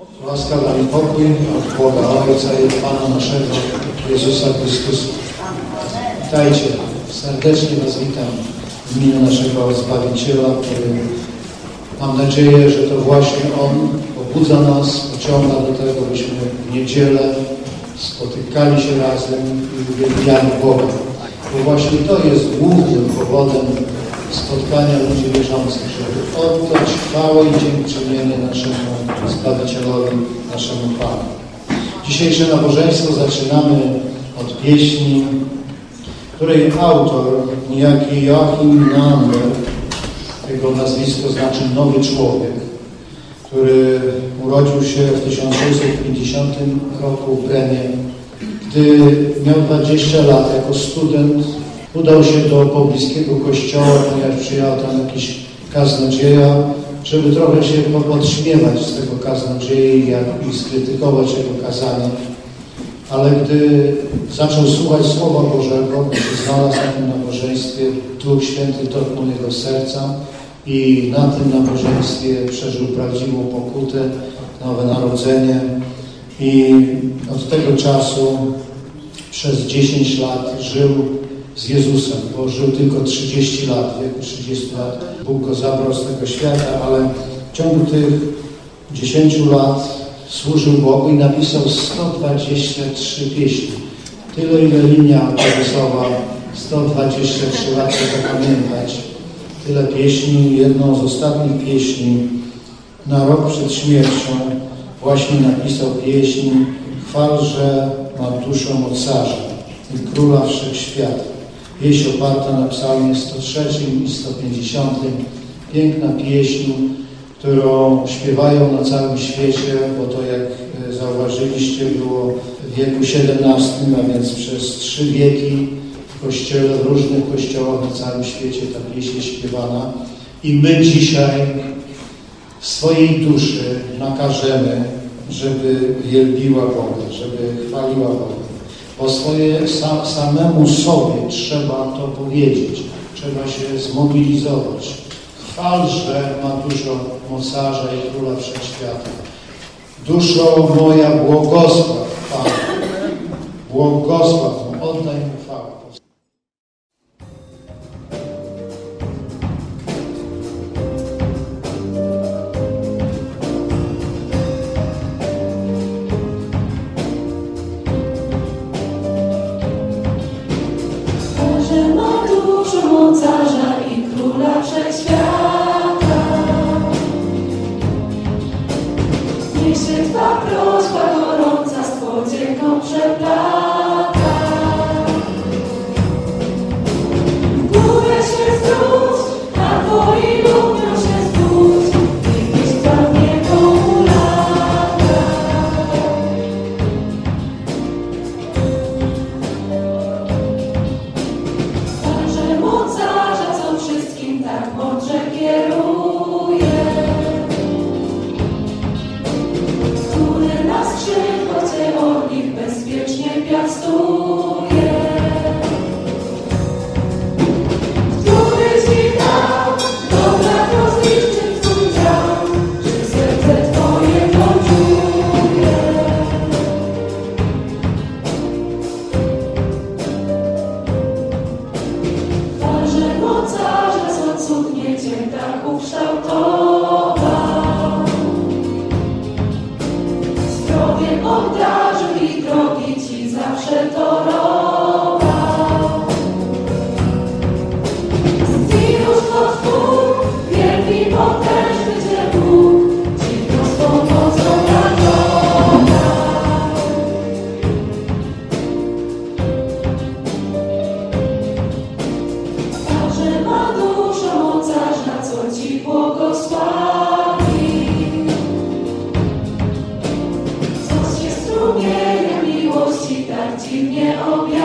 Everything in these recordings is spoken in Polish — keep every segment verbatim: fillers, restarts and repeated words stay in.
Łaska wam i pokój od Boga Ojca i od Pana naszego Jezusa Chrystusa. Witajcie, serdecznie was witam w imieniu naszego Zbawiciela, który mam nadzieję, że to właśnie On pobudza nas, pociąga do tego, byśmy w niedzielę spotykali się razem i uwielbiali Boga. Bo właśnie to jest głównym powodem spotkania ludzi wierzących, żeby oddać chwałę i dziękczynienie naszemu Zbawicielowi, naszemu Panu. Dzisiejsze nabożeństwo zaczynamy od pieśni, której autor, niejaki Joachim Nander, jego nazwisko znaczy Nowy Człowiek, który urodził się w tysiąc sześćset pięćdziesiątym roku w Bremie. Gdy miał dwadzieścia lat, jako student udał się do pobliskiego kościoła, ponieważ przyjechał tam jakiś kaznodzieja, żeby trochę się podśmiewać z tego kaznodziei i skrytykować jego kazanie. Ale gdy zaczął słuchać Słowa Bożego, gdy się znalazł na tym nabożeństwie, Duch Święty dotknął jego serca i na tym nabożeństwie przeżył prawdziwą pokutę, nowe narodzenie. I od tego czasu przez dziesięć lat żył z Jezusem, bo żył tylko trzydzieści lat, w wieku trzydziestu lat. Bóg go zabrał z tego świata, ale w ciągu tych dziesięciu lat służył Bogu i napisał sto dwadzieścia trzy pieśni. Tyle, ile linia autobusowa, sto dwadzieścia trzy lat, trzeba pamiętać. Tyle pieśni, jedną z ostatnich pieśni na rok przed śmiercią właśnie napisał pieśń Chwalże nad duszą mocarza i króla wszechświata. Pieśń oparta na psalmie sto trzecim i sto pięćdziesiątym. Piękna pieśń, którą śpiewają na całym świecie, bo to, jak zauważyliście, było w wieku siedemnastym, a więc przez trzy wieki w kościele, w różnych kościołach na całym świecie ta pieśń jest śpiewana. I my dzisiaj w swojej duszy nakażemy, żeby wielbiła Boga, żeby chwaliła Boga. Bo swoje, sam, samemu sobie trzeba to powiedzieć, trzeba się zmobilizować. Chwalże ma duszo mocarza i króla wszechświata. Duszo moja, błogosław Pana, błogosław mu, oddaj mu chwałę. Mocarza i króla wszechświata. Niech się Twa prośba gorąca z podzięką przeplata. W górę się zwróć, a Twoi ludziom się zbudź i pieśń Twa w niebo ulata. Mocarza, co wszystkim tak mądrze kieruje, który na skrzydłach Cię orlich bezpiecznie piastuje, który Ci dał dobra rozliczyć Twój dział, że serce Twoje poczuje. Mocarza, co cudnie Cię tak ukształtował, zdrowiem obdarzył i drogi Ci zawsze torował. Zdziwisz to Twój, wielki potężny Cię Bóg, Ci to z pomocą ratował. Ma dusza mocarza, co Ci błogosławi, co się strumieniem miłości tak dziwnie objawia.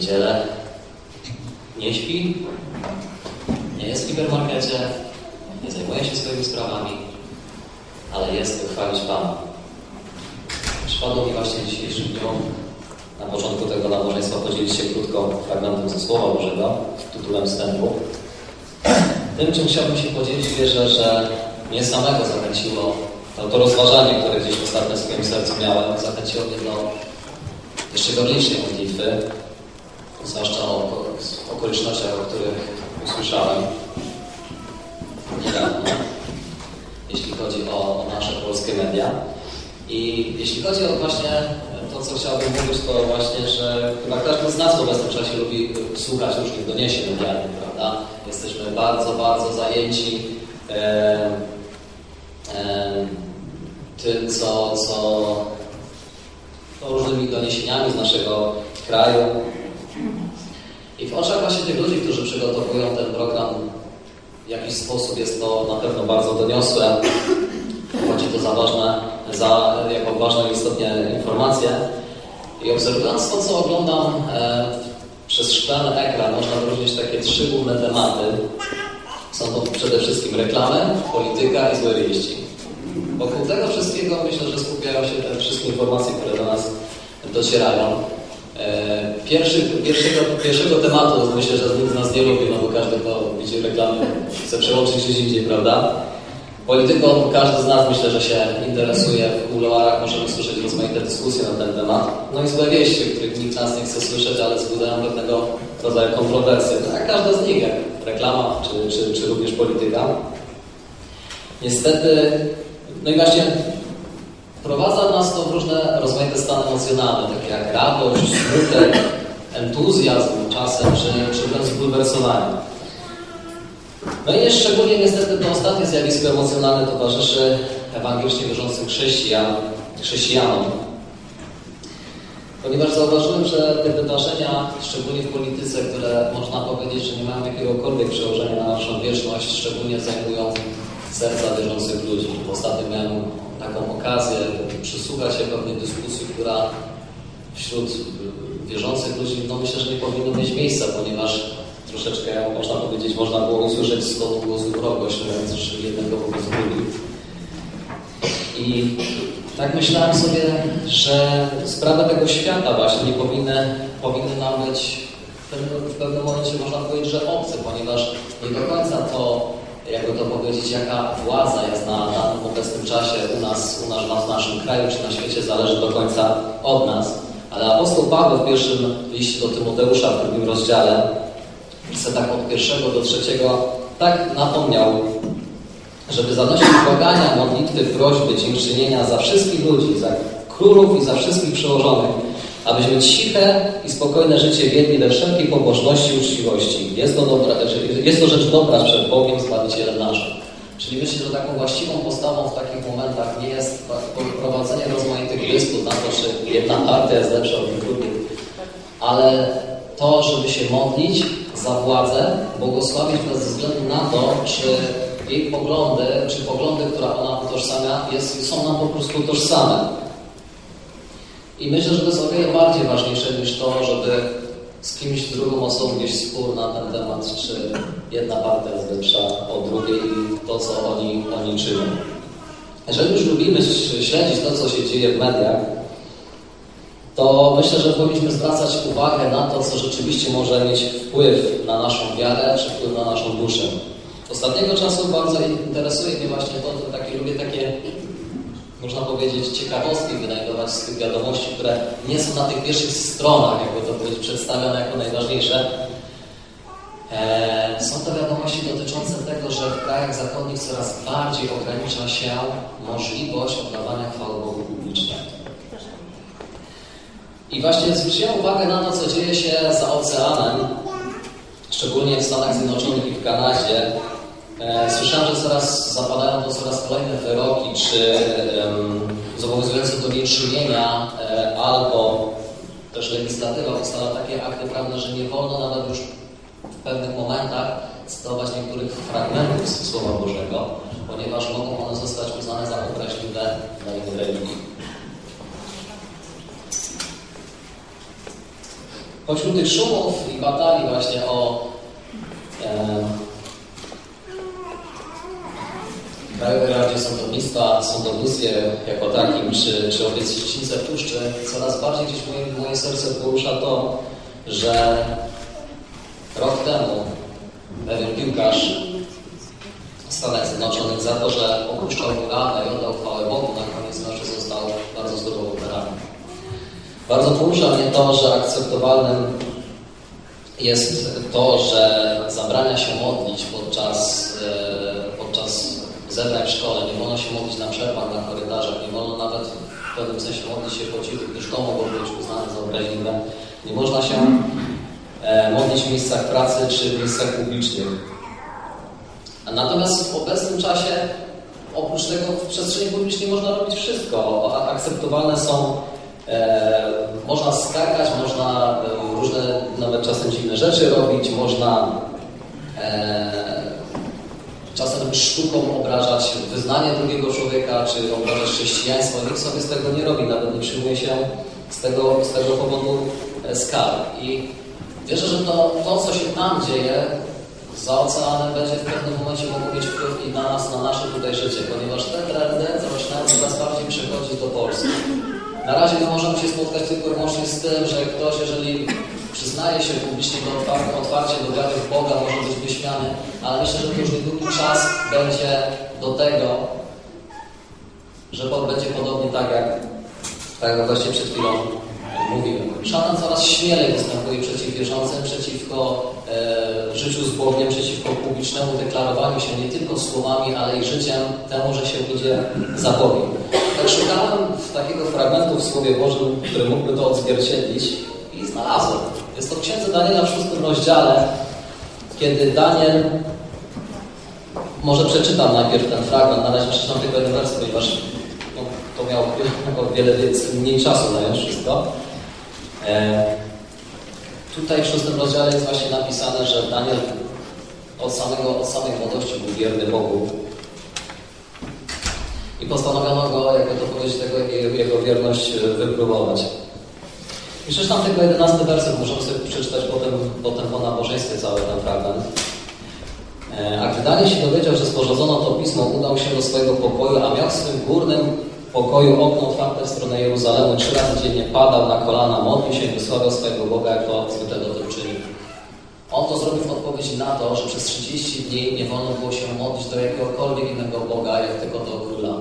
niedzielę nie śpi, nie jest w hipermarkecie, nie zajmuje się swoimi sprawami, ale jest, by chwalić Pana. Przypadło mi właśnie w dzisiejszym dniu na początku tego nabożeństwa podzielić się krótko fragmentem ze Słowa Bożego, tytułem wstępu. Tym, czym chciałbym się podzielić, wierzę, że mnie samego zachęciło to, to rozważanie, które gdzieś ostatnio w swoim sercu miałem, zachęciło mnie do jeszcze gorliczej modlitwy, zwłaszcza o okolicznościach, o których usłyszałem niedawno, jeśli chodzi o, o nasze polskie media. I jeśli chodzi o właśnie to, co chciałbym mówić, to właśnie, że chyba każdy z nas w obecnym czasie lubi słuchać różnych doniesień medialnych, prawda? Jesteśmy bardzo, bardzo zajęci e, e, tym, co, co no, różnymi doniesieniami z naszego kraju. I w oczach właśnie tych ludzi, którzy przygotowują ten program, w jakiś sposób jest to na pewno bardzo doniosłe. Chodzi to za ważne, za jako ważną i istotną informację. I obserwując to, co oglądam e, przez szklany ekran, można wyróżnić takie trzy główne tematy. Są to przede wszystkim reklamy, polityka i złe wieści. Wokół tego wszystkiego myślę, że skupiają się te wszystkie informacje, które do nas docierają. E, pierwszy, pierwszego, pierwszego tematu myślę, że nikt z nas nie lubi, no bo każdy, kto widzi reklamy, chce przełączyć gdzieś indziej, prawda? Polityką każdy z nas, myślę, że się interesuje. W kuluarach możemy słyszeć rozmaite dyskusje na ten temat. No i złe wieści, których nikt z nas nie chce słyszeć, ale wzbudzają pewnego rodzaju kontrowersje. Tak, każda z nich, jak reklama, czy, czy, czy również polityka. Niestety, no i właśnie wprowadza nas to w różne rozmaite stany emocjonalne, takie jak radość, smutek, entuzjazm czasem, czy, czy wręcz zbulwersowanie. No i szczególnie niestety to ostatnie zjawisko emocjonalne towarzyszy ewangelicznie wierzącym chrześcijan, chrześcijanom. Ponieważ zauważyłem, że te wydarzenia, szczególnie w polityce, które można powiedzieć, że nie mają jakiegokolwiek przełożenia na naszą wieczność, szczególnie zajmują serca wierzących ludzi. Ostatnio miałem taką okazję przysłuchać się pewnej dyskusji, która wśród wierzących ludzi, no myślę, że nie powinno mieć miejsca, ponieważ troszeczkę, można powiedzieć, można było usłyszeć z tonu głosu wrogość, mówiąc jednego wobec drugich. I tak myślałem sobie, że sprawy tego świata właśnie nie powinny, powinny nam być w pewnym momencie, można powiedzieć, że obce, ponieważ nie do końca to, jakby to powiedzieć, jaka władza jest na danym obecnym czasie u nas, u nas w naszym kraju czy na świecie, zależy do końca od nas. Ale apostoł Paweł w pierwszym liście do Tymoteusza w drugim rozdziale, tak od pierwszego do trzeciego, tak napomniał, żeby zanosić błagania, modlitwy, prośby, dziękczynienia za wszystkich ludzi, za królów i za wszystkich przełożonych, abyśmy ciche i spokojne życie wiedli we wszelkiej pobożności i uczciwości. Jest to, dobra, jest to rzecz dobra przed Bogiem, Zbawicielem naszym. Czyli myślę, że taką właściwą postawą w takich momentach nie jest prowadzenie rozmaitych dysput na to, czy jedna partia jest lepsza od drugiej, ale to, żeby się modlić za władzę, błogosławić bez względu na to, czy jej poglądy, czy poglądy, które ona utożsamia, jest, są nam po prostu tożsame. I myślę, że to jest o wiele bardziej ważniejsze niż to, żeby z kimś, z drugą osobą gdzieś spór na ten temat, czy jedna partia jest lepsza od drugiej i to, co oni, oni czynią. Jeżeli już lubimy śledzić to, co się dzieje w mediach, to myślę, że powinniśmy zwracać uwagę na to, co rzeczywiście może mieć wpływ na naszą wiarę, czy wpływ na naszą duszę. Ostatniego czasu bardzo interesuje mnie właśnie to, że takie, lubię takie, można powiedzieć, ciekawostki wynajdować z tych wiadomości, które nie są na tych pierwszych stronach, jakby to powiedzieć, przedstawione jako najważniejsze. Eee, są to wiadomości dotyczące tego, że w krajach zachodnich coraz bardziej ogranicza się możliwość oddawania chwały Bogu publicznie. I właśnie zwróciłem uwagę na to, co dzieje się za oceanem, szczególnie w Stanach Zjednoczonych i w Kanadzie. E, słyszałem, że coraz zapadają to coraz kolejne wyroki, czy um, zobowiązujące do nieczynienia, e, albo też legislatywa ustala takie akty prawne, że nie wolno nawet już w pewnych momentach cytować niektórych fragmentów z Słowa Bożego, ponieważ mogą one zostać uznane za obraźliwe dla innej religii. Pośród tych szumów i batalii właśnie o e, Krajowej Radzie Sądownictwa, sądownictwie jako takim, czy, czy obietnice puszczy, coraz bardziej gdzieś moje, moje serce porusza to, że rok temu pewien piłkarz Stanach Zjednoczonych za to, że opuszczał Murawę i oddał chwałę Bogu, na koniec meczu został bardzo surowo ukarany. Bardzo porusza mnie to, że akceptowalnym jest to, że zabrania się modlić podczas, podczas zebrań w szkole. Nie wolno się modlić na przerwach, na korytarzach, nie wolno nawet w pewnym sensie modlić się po cichu, gdyż to mogło być uznane za obraźliwe. Nie można się modlić w miejscach pracy czy w miejscach publicznych. Natomiast w obecnym czasie, oprócz tego w przestrzeni publicznej można robić wszystko. Akceptowalne są, e, można skakać, można e, różne, nawet czasem dziwne rzeczy robić, można e, czasem sztuką obrażać wyznanie drugiego człowieka, czy obrażać chrześcijaństwo. Nikt sobie z tego nie robi, nawet nie przyjmuje się z tego, z tego powodu skarg. I wierzę, że to, to, co się tam dzieje, za oceanem będzie w pewnym momencie mogło mieć wpływ i na nas, na nasze tutaj życie, ponieważ te trendy zaczynają coraz bardziej przechodzić do Polski. Na razie my możemy się spotkać tylko i wyłącznie z tym, że ktoś, jeżeli przyznaje się publicznie do otwarcia, otwarcie do wiary w Boga, może być wyśmiany, ale myślę, że to już niedługi czas będzie do tego, że będzie podobnie tak jak, tak jak właśnie przed chwilą mówiłem. Szatan coraz śmielej występuje przeciw wierzącym, przeciwko e, życiu z Bogiem, przeciwko publicznemu deklarowaniu się nie tylko słowami, ale i życiem temu, że się idzie za Bogiem. Tak szukałem takiego fragmentu w Słowie Bożym, który mógłby to odzwierciedlić i znalazłem. Jest to w Księdze Daniela w szóstym rozdziale, kiedy Daniel, może przeczytam najpierw ten fragment, na razie przeczytam tylko jeden wers, ponieważ no, to miało o wiele mniej czasu zająć wszystko. E, tutaj w szóstym rozdziale jest właśnie napisane, że Daniel od, samego, od samej młodości był wierny Bogu i postanowiono go, jakby to powiedzieć, tego, jego wierność wypróbować. I przeczytam tylko jedenasty werset, możemy sobie przeczytać potem, potem po nabożeństwie cały ten fragment. E, a gdy Daniel się dowiedział, że sporządzono to pismo, udał się do swojego pokoju, a miał w swym górnym pokoju okno otwarte w stronę Jeruzalemu, trzy razy dziennie padał na kolana, modlił się i wysławiał swojego Boga, jak to zwykle to czynił. On to zrobił w odpowiedzi na to, że przez trzydzieści dni nie wolno było się modlić do jakiegokolwiek innego Boga, jak tylko do króla.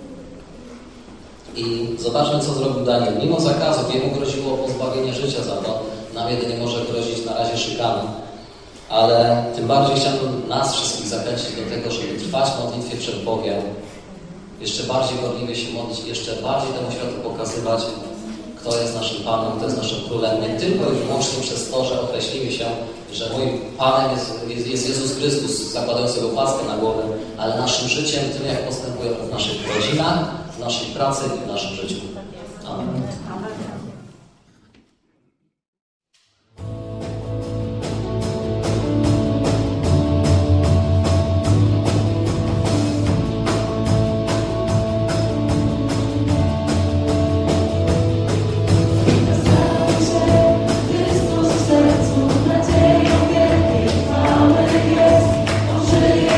I zobaczmy, co zrobił Daniel. Mimo zakazów jemu groziło pozbawienie życia za to. Nam jedynie może grozić na razie szykana. Ale tym bardziej chciałbym nas wszystkich zachęcić do tego, żeby trwać w modlitwie przed Bogiem. Jeszcze bardziej gorliwie się modlić, jeszcze bardziej temu światu pokazywać, kto jest naszym Panem, kto jest naszym Królem. Nie tylko i wyłącznie przez to, że określimy się, że moim Panem jest, jest, jest Jezus Chrystus, zakładając sobie opaskę na głowę, ale naszym życiem, tym jak postępujemy w naszych rodzinach, w naszej pracy i w naszym życiu. Amen.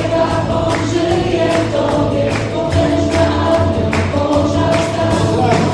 Tobie, potężna armia Boża stała.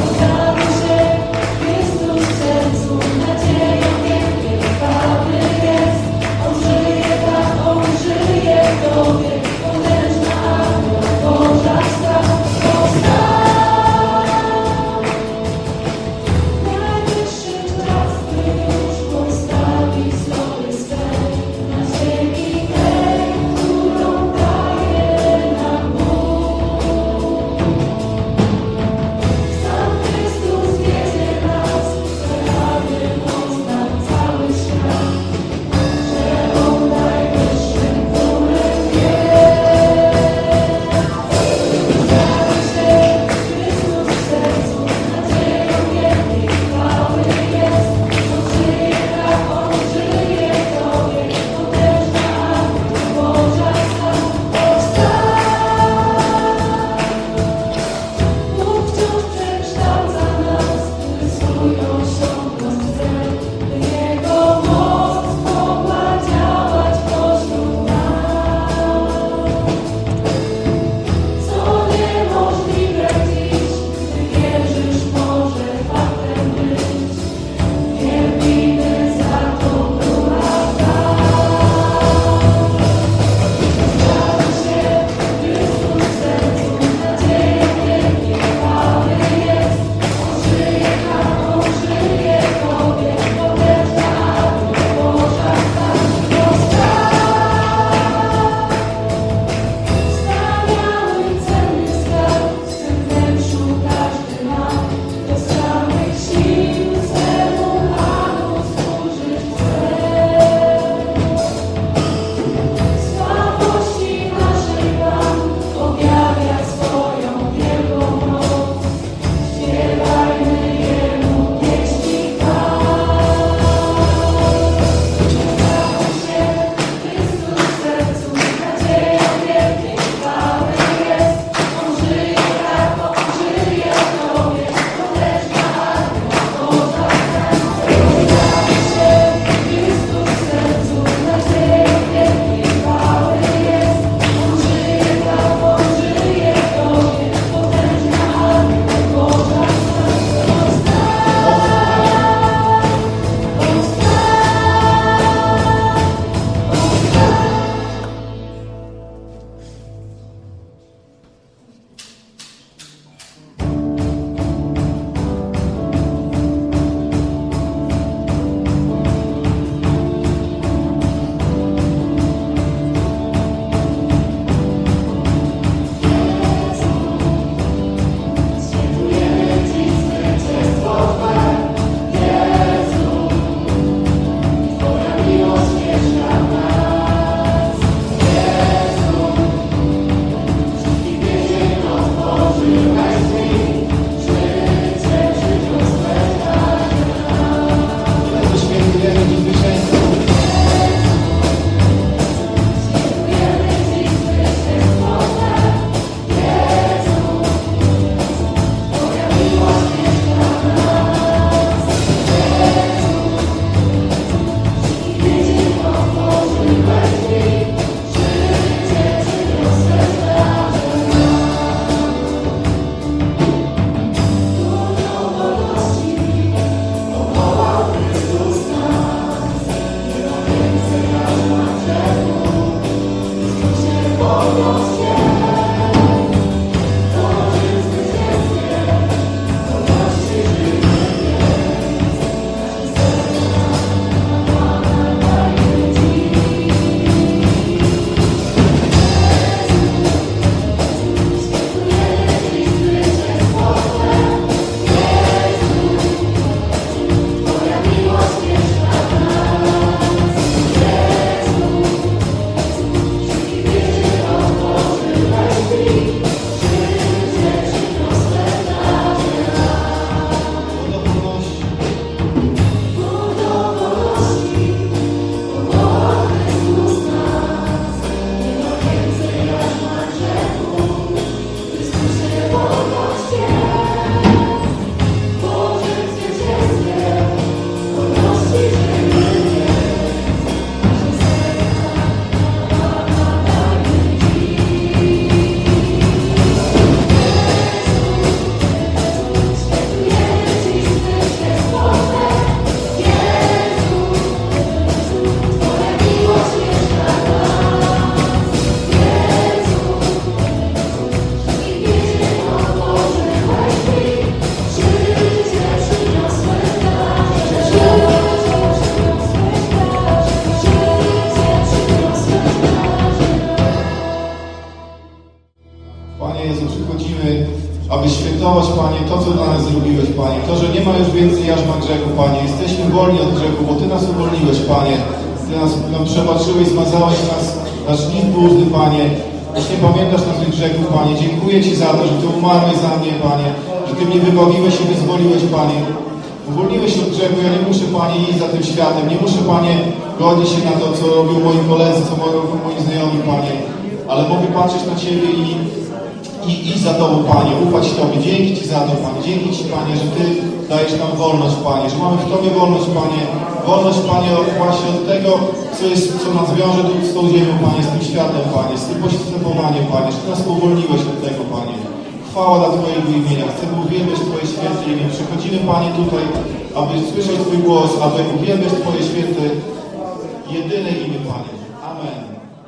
to, że nie ma już więcej jarzma grzechu, Panie. Jesteśmy wolni od grzechu, bo Ty nas uwolniłeś, Panie. Ty nas nam przebaczyłeś, zmazałeś nas na szlif błudny, Panie. Już nie pamiętasz naszych grzechów, Panie. Dziękuję Ci za to, że Ty umarłeś za mnie, Panie. Że Ty mnie wybawiłeś i wyzwoliłeś, Panie. Uwolniłeś od grzechu, ja nie muszę, Panie, iść za tym światem. Nie muszę, Panie, godzić się na to, co robią moi koledzy, co robią moi znajomi, Panie. Ale mogę patrzeć na Ciebie i, i iść za Tobą, Panie. Ufać Tobie. Dzięki Ci za to, Panie. Dzięki Ci, Panie, że Ty dajesz nam wolność, Panie. Że mamy w Tobie wolność, Panie. Wolność, Panie, właśnie od tego, co, jest, co nas wiąże z tą ziemią, Panie, z tym światem, Panie. Z tym postępowaniem, Panie. Że Ty nas uwolniłeś od tego, Panie. Chwała dla Twojego imienia. Chcemy uwielbiać Twoje święte imię. Przychodzimy, Panie, tutaj, aby słyszeć Twój głos, aby uwielbiać Twoje święte, jedyne imię, Panie. Amen.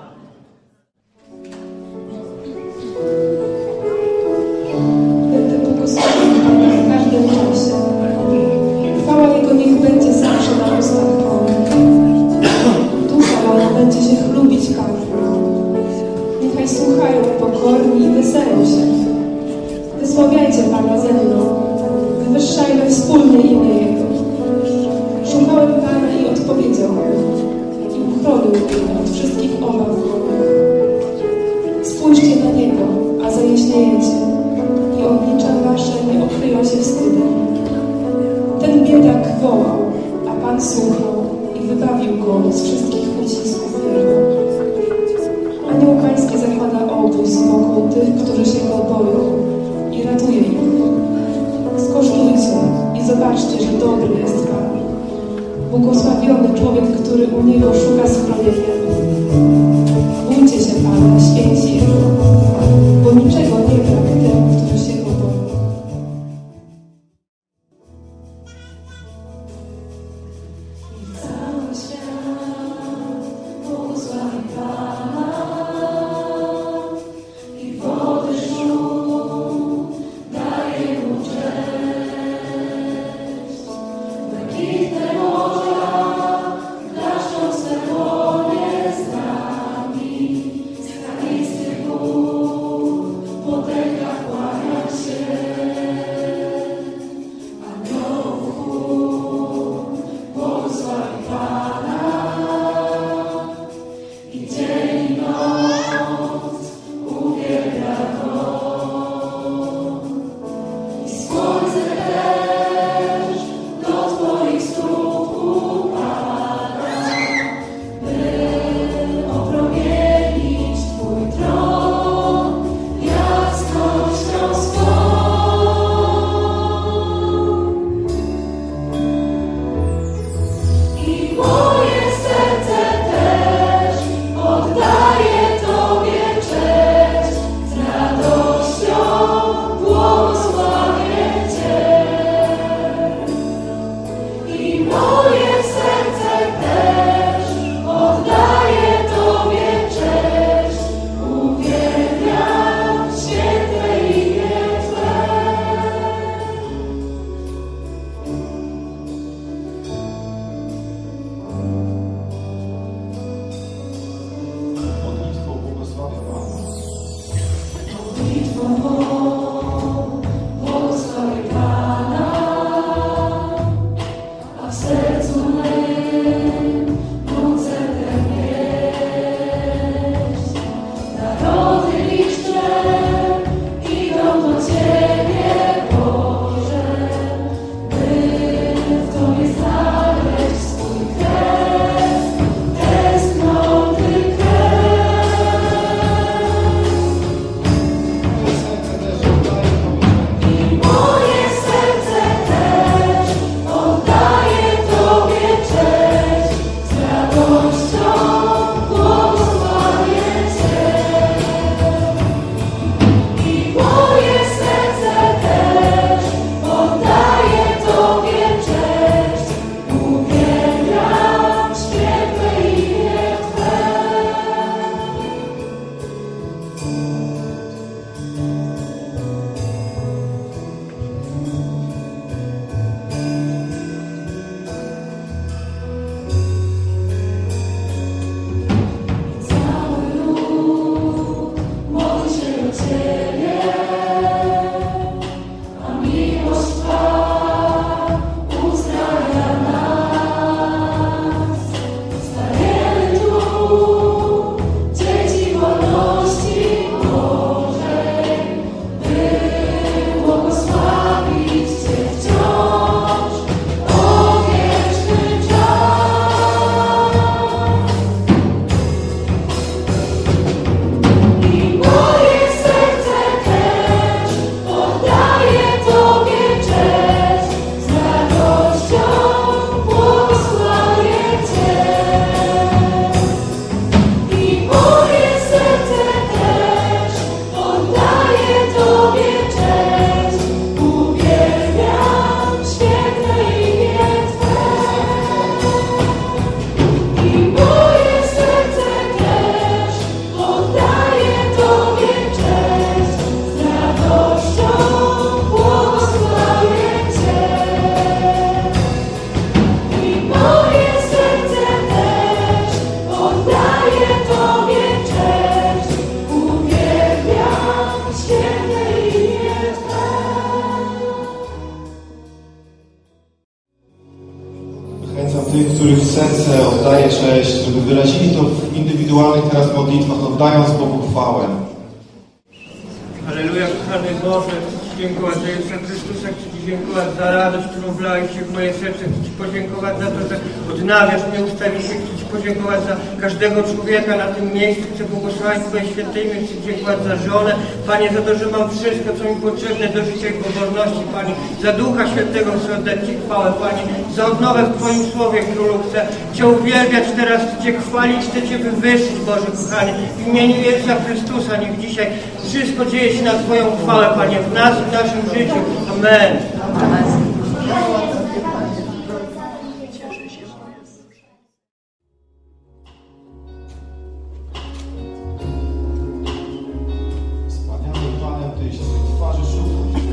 Będę błogosławił Pana w każdym czasie. Chwała Jego niech będzie zawsze na ustach moich. Dusza moja będzie się chlubić Panem. Niechaj słuchają pokorni i weselą się. Wysławiajcie Pana ze mną, wywyższajmy wspólnie imię Jego. Szukałem Pana i odpowiedział mi, i uchronił mnie od wszystkich obaw moich. Spójrzcie na Niego, a zajaśniejecie, i oblicza wasze nie okryją się wstydem. Ten biedak wołał, a Pan słuchał i wybawił go z wszystkich ucisków Jego. Anioł Pański zakłada obóz wokół tych, którzy się Go boją, i ratuje ich. Skosztujcie i zobaczcie, że dobry jest Pan. Błogosławiony człowiek, który u Niego szuka schronienia. Bójcie się Pana, święci Jego, bo niczego nie brak tym, którzy się Go boją. Cały świat błogosławi Pana i wody szum daje Mu cześć. Błękitne morza klaszczą swe dłonie z nami, skalisty gór potęga kłania się. Aniołów chór błogosławi Pana i dzień i noc uwielbia Go. I słońce też do Twoich stóp upada, by opromienić Twój tron jasnością swą. I moje serce też oddaje Tobie cześć, z radością błogosławię Cię. I moje serce też oddaje Tobie cześć, uwielbiam święte imię Twe. tych, których serce oddaje cześć, żeby wyrazili to w indywidualnych teraz modlitwach, oddając Bogu chwałę. Halleluja, kochany Boże, chcę Ci dziękować za Jezusa Chrystusa, chcę Ci dziękować za radość, którą wlałeś się w moje serce, chcę Ci podziękować za to, że odnawiasz mnie ustawicznie, chcę Ci podziękować za każdego człowieka na tym miejscu, chcę błogosławić Twoje święte imię, chcę Ci dziękować za żonę, Panie, za to, że mam wszystko, co mi potrzebne do życia i pobożności, Panie, za Ducha Świętego chcę oddać Ci chwałę, Panie, za odnowę w Twoim Słowie, Królu, chcę Cię uwielbiać teraz, chcę Cię chwalić, chcę Cię wywyższyć, Boże, kochany, w imieniu Jezusa Chrystusa, niech dzisiaj wszystko dzieje się na Twoją chwałę, Panie, w nas i w naszym życiu. Amen. Wspaniałym Panem Tyś, swej twarzy szukam.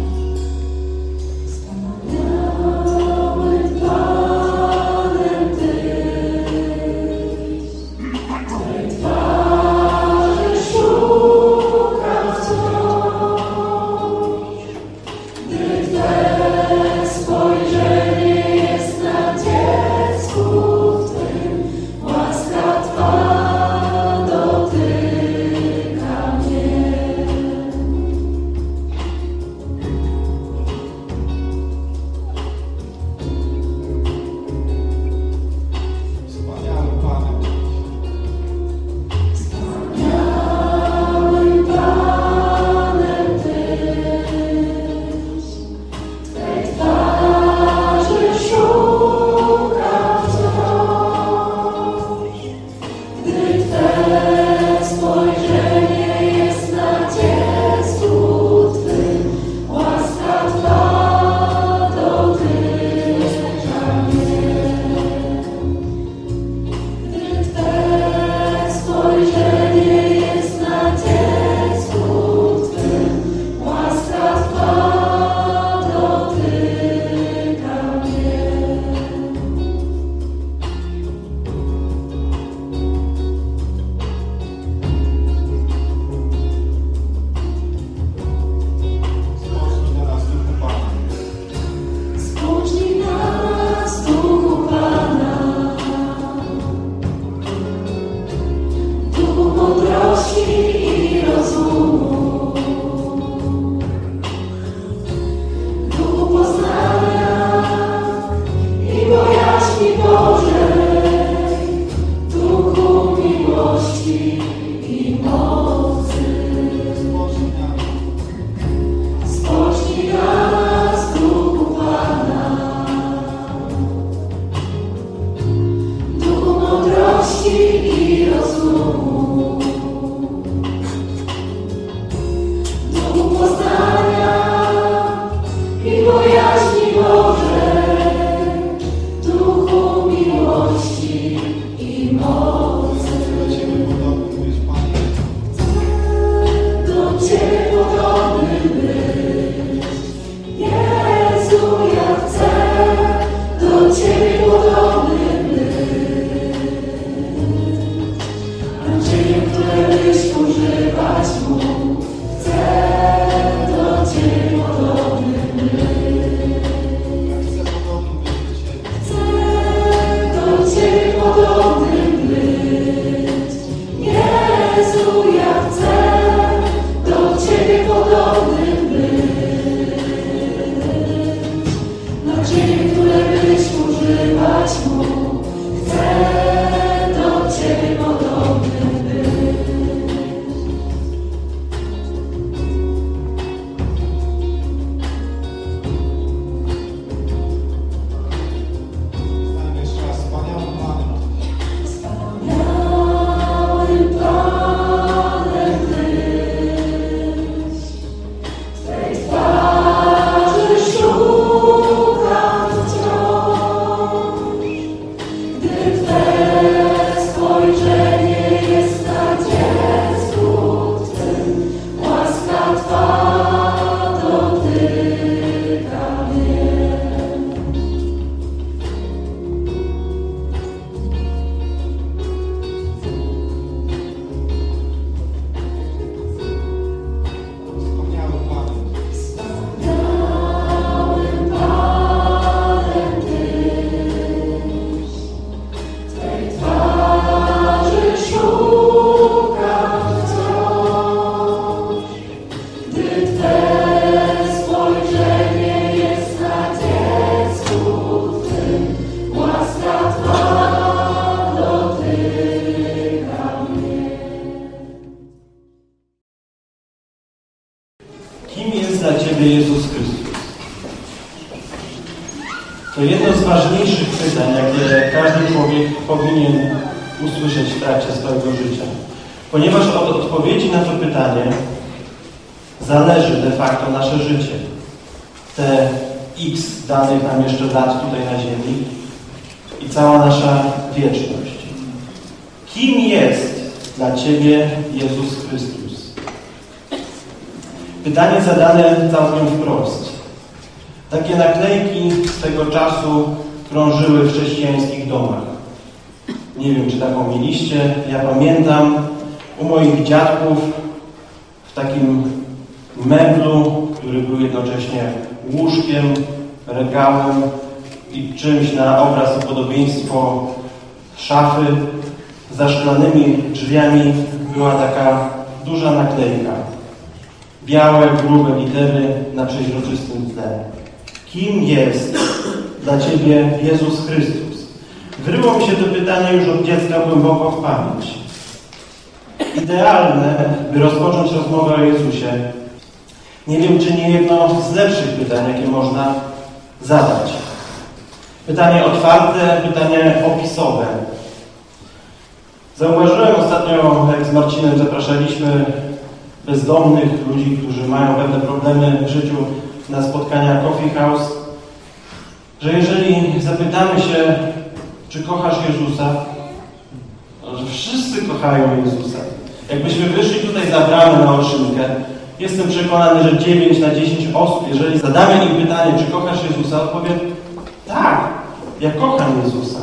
ważniejszych pytań, jakie każdy człowiek powinien usłyszeć w trakcie swojego życia. Ponieważ od odpowiedzi na to pytanie zależy de facto nasze życie. Te x danych nam jeszcze lat tutaj na ziemi i cała nasza wieczność. Kim jest dla Ciebie Jezus Chrystus? Pytanie zadane całkiem wprost. Takie naklejki z tego czasu krążyły w chrześcijańskich domach. Nie wiem, czy taką mieliście. Ja pamiętam u moich dziadków w takim meblu, który był jednocześnie łóżkiem, regałem i czymś na obraz i podobieństwo szafy. Za szklanymi drzwiami była taka duża naklejka. Białe, grube litery na przeźroczystym tle. Kim jest dla Ciebie Jezus Chrystus? Wryło mi się to pytanie już od dziecka głęboko w pamięć. Idealne, by rozpocząć rozmowę o Jezusie. Nie wiem, czy nie jedno z lepszych pytań, jakie można zadać. Pytanie otwarte, pytanie opisowe. Zauważyłem ostatnio, jak z Marcinem zapraszaliśmy bezdomnych ludzi, którzy mają pewne problemy w życiu na spotkania Coffee House, że jeżeli zapytamy się, czy kochasz Jezusa, że wszyscy kochają Jezusa. Jakbyśmy wyszli tutaj za bramę na Olszynkę, jestem przekonany, że dziewięć na dziesięć osób, jeżeli zadamy im pytanie, czy kochasz Jezusa, odpowie, tak, ja kocham Jezusa.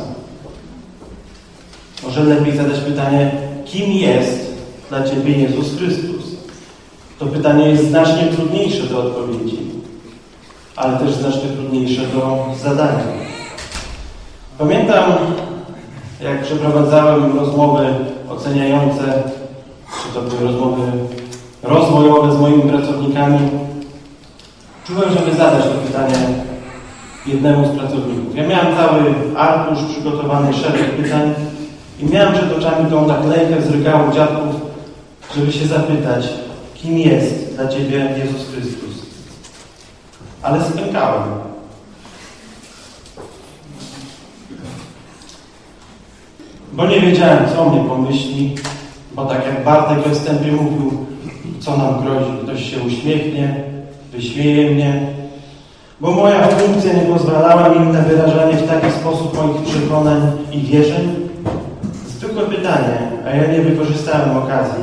Może lepiej zadać pytanie, kim jest dla Ciebie Jezus Chrystus? To pytanie jest znacznie trudniejsze do odpowiedzi, ale też znacznie trudniejsze do zadania. Pamiętam, jak przeprowadzałem rozmowy oceniające, czy to były rozmowy rozwojowe z moimi pracownikami, czułem, żeby zadać to pytanie jednemu z pracowników. Ja miałem cały arkusz przygotowany, szereg pytań i miałem przed oczami tą naklejkę z regału dziadków, żeby się zapytać, kim jest dla Ciebie Jezus Chrystus. Ale spękałem. Bo nie wiedziałem, co o mnie pomyśli, bo tak jak Bartek we wstępie mówił, co nam grozi, ktoś się uśmiechnie, wyśmieje mnie, bo moja funkcja nie pozwalała mi na wyrażanie w taki sposób moich przekonań i wierzeń. Zwykłe pytanie, a ja nie wykorzystałem okazji,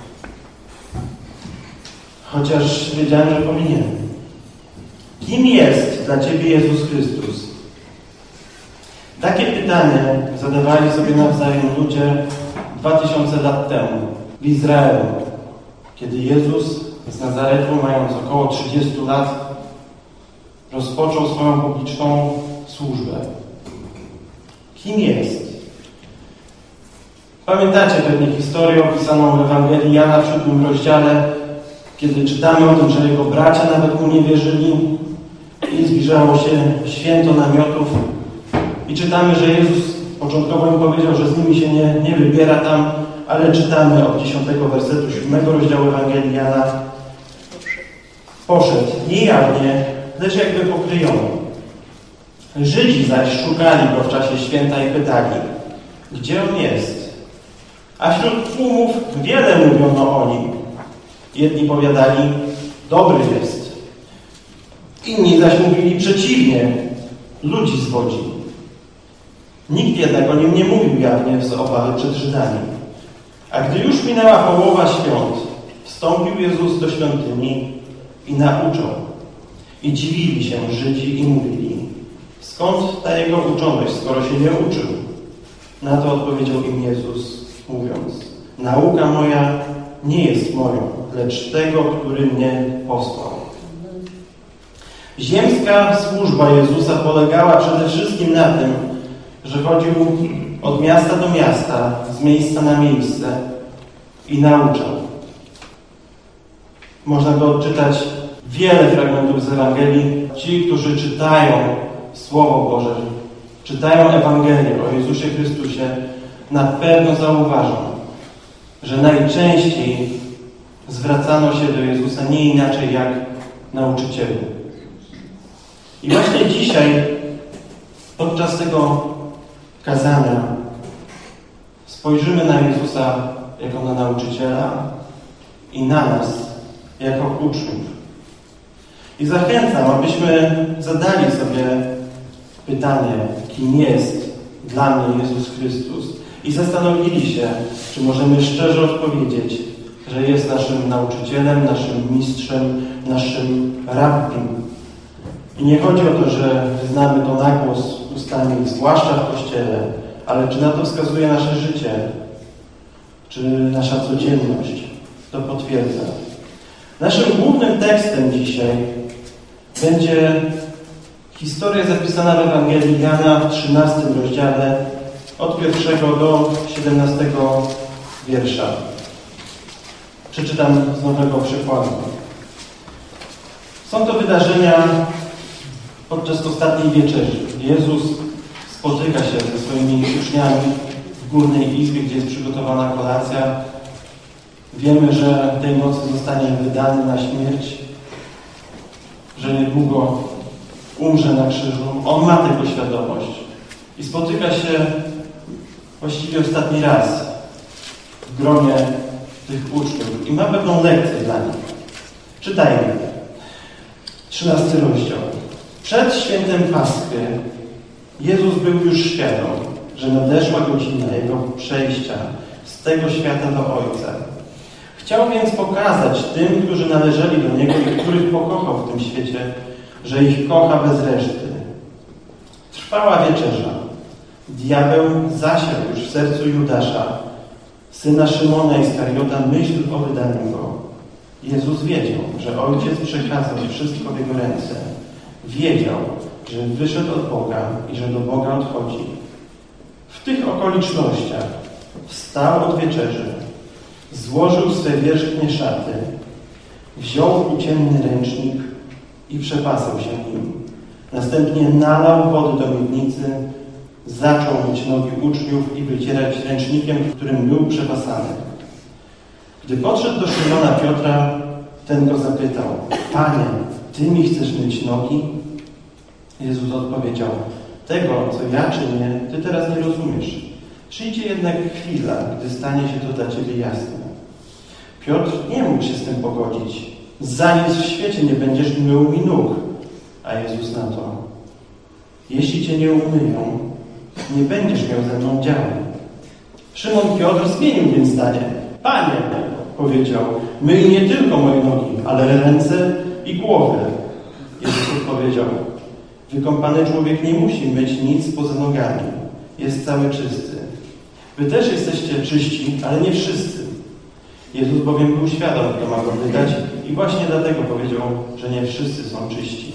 chociaż wiedziałem, że powinienem. Kim jest dla Ciebie Jezus Chrystus? Takie pytanie zadawali sobie nawzajem ludzie dwa tysiące lat temu w Izraelu, kiedy Jezus z Nazaretu, mając około trzydziestu lat, rozpoczął swoją publiczną służbę. Kim jest? Pamiętacie pewnie historię opisaną w Ewangelii Jana w siódmym rozdziale, kiedy czytamy o tym, że jego bracia nawet mu nie wierzyli i zbliżało się święto namiotów i czytamy, że Jezus początkowo im powiedział, że z nimi się nie, nie wybiera tam, ale czytamy od dziesiątego wersetu siódmego rozdziału Ewangelii Jana. Poszedł niejawnie, lecz jakby pokryjono. Żydzi zaś szukali go w czasie święta i pytali, gdzie on jest? A wśród tłumów wiele mówiono o nim. Jedni powiadali, dobry jest. Inni zaś mówili przeciwnie, ludzi zwodzi. Nikt jednak o nim nie mówił jawnie z obawy przed Żydami. A gdy już minęła połowa świąt, wstąpił Jezus do świątyni i nauczał. I dziwili się Żydzi i mówili, skąd ta jego uczoność, skoro się nie uczył? Na to odpowiedział im Jezus, mówiąc, nauka moja nie jest moją, lecz tego, który mnie posłał. Ziemska służba Jezusa polegała przede wszystkim na tym, że chodził od miasta do miasta, z miejsca na miejsce i nauczał. Można go odczytać wiele fragmentów z Ewangelii. Ci, którzy czytają Słowo Boże, czytają Ewangelię o Jezusie Chrystusie, na pewno zauważą, że najczęściej zwracano się do Jezusa nie inaczej jak nauczycielu. I właśnie dzisiaj Podczas tego kazania spojrzymy na Jezusa jako na nauczyciela i na nas jako uczniów. I zachęcam, abyśmy zadali sobie pytanie, kim jest dla mnie Jezus Chrystus i zastanowili się, czy możemy szczerze odpowiedzieć, że jest naszym nauczycielem, naszym mistrzem, naszym rabbim. I nie chodzi o to, że znamy to na głos ustami, zwłaszcza w Kościele, ale czy na to wskazuje nasze życie, czy nasza codzienność to potwierdza. Naszym głównym tekstem dzisiaj będzie historia zapisana w Ewangelii Jana w trzynastym rozdziale od pierwszego do siedemnastego wiersza. Przeczytam z nowego przykładu. Są to wydarzenia podczas ostatniej wieczerzy. Jezus spotyka się ze swoimi uczniami w górnej izbie, gdzie jest przygotowana kolacja. Wiemy, że tej nocy zostanie wydany na śmierć, że niedługo umrze na krzyżu. On ma tego świadomość i spotyka się właściwie ostatni raz w gronie tych uczniów i ma pewną lekcję dla nich. Czytajmy. Trzynasty rozdział. Przed świętem Paschy Jezus był już świadom, że nadeszła godzina Jego przejścia z tego świata do Ojca. Chciał więc pokazać tym, którzy należeli do Niego i których pokochał w tym świecie, że ich kocha bez reszty. Trwała wieczerza. Diabeł zasiał już w sercu Judasza, syna Szymona Iskariota, myśl o wydaniu go. Jezus wiedział, że Ojciec przekazał wszystko w Jego ręce. Wiedział, że wyszedł od Boga i że do Boga odchodzi. W tych okolicznościach wstał od wieczerzy, złożył swe wierzchnie szaty, wziął płócienny ręcznik i przepasał się nim. Następnie nalał wody do miednicy, zaczął myć nogi uczniów i wycierać ręcznikiem, którym był przepasany. Gdy podszedł do Szymona Piotra, ten go zapytał: Panie, Ty mi chcesz myć nogi? Jezus odpowiedział: Tego, co ja czynię, Ty teraz nie rozumiesz. Przyjdzie jednak chwila, gdy stanie się to dla Ciebie jasne. Piotr nie mógł się z tym pogodzić. Za nic w świecie nie będziesz mył mi nóg. A Jezus na to: Jeśli Cię nie umyją, nie będziesz miał ze mną działu. Szymon Piotr zmienił więc zdanie. Panie, powiedział, myj nie tylko moje nogi, ale ręce i głowę. Jezus odpowiedział: Wykąpany człowiek nie musi myć nic poza nogami. Jest cały czysty. Wy też jesteście czyści, ale nie wszyscy. Jezus bowiem był świadom, kto ma go wydać i właśnie dlatego powiedział, że nie wszyscy są czyści.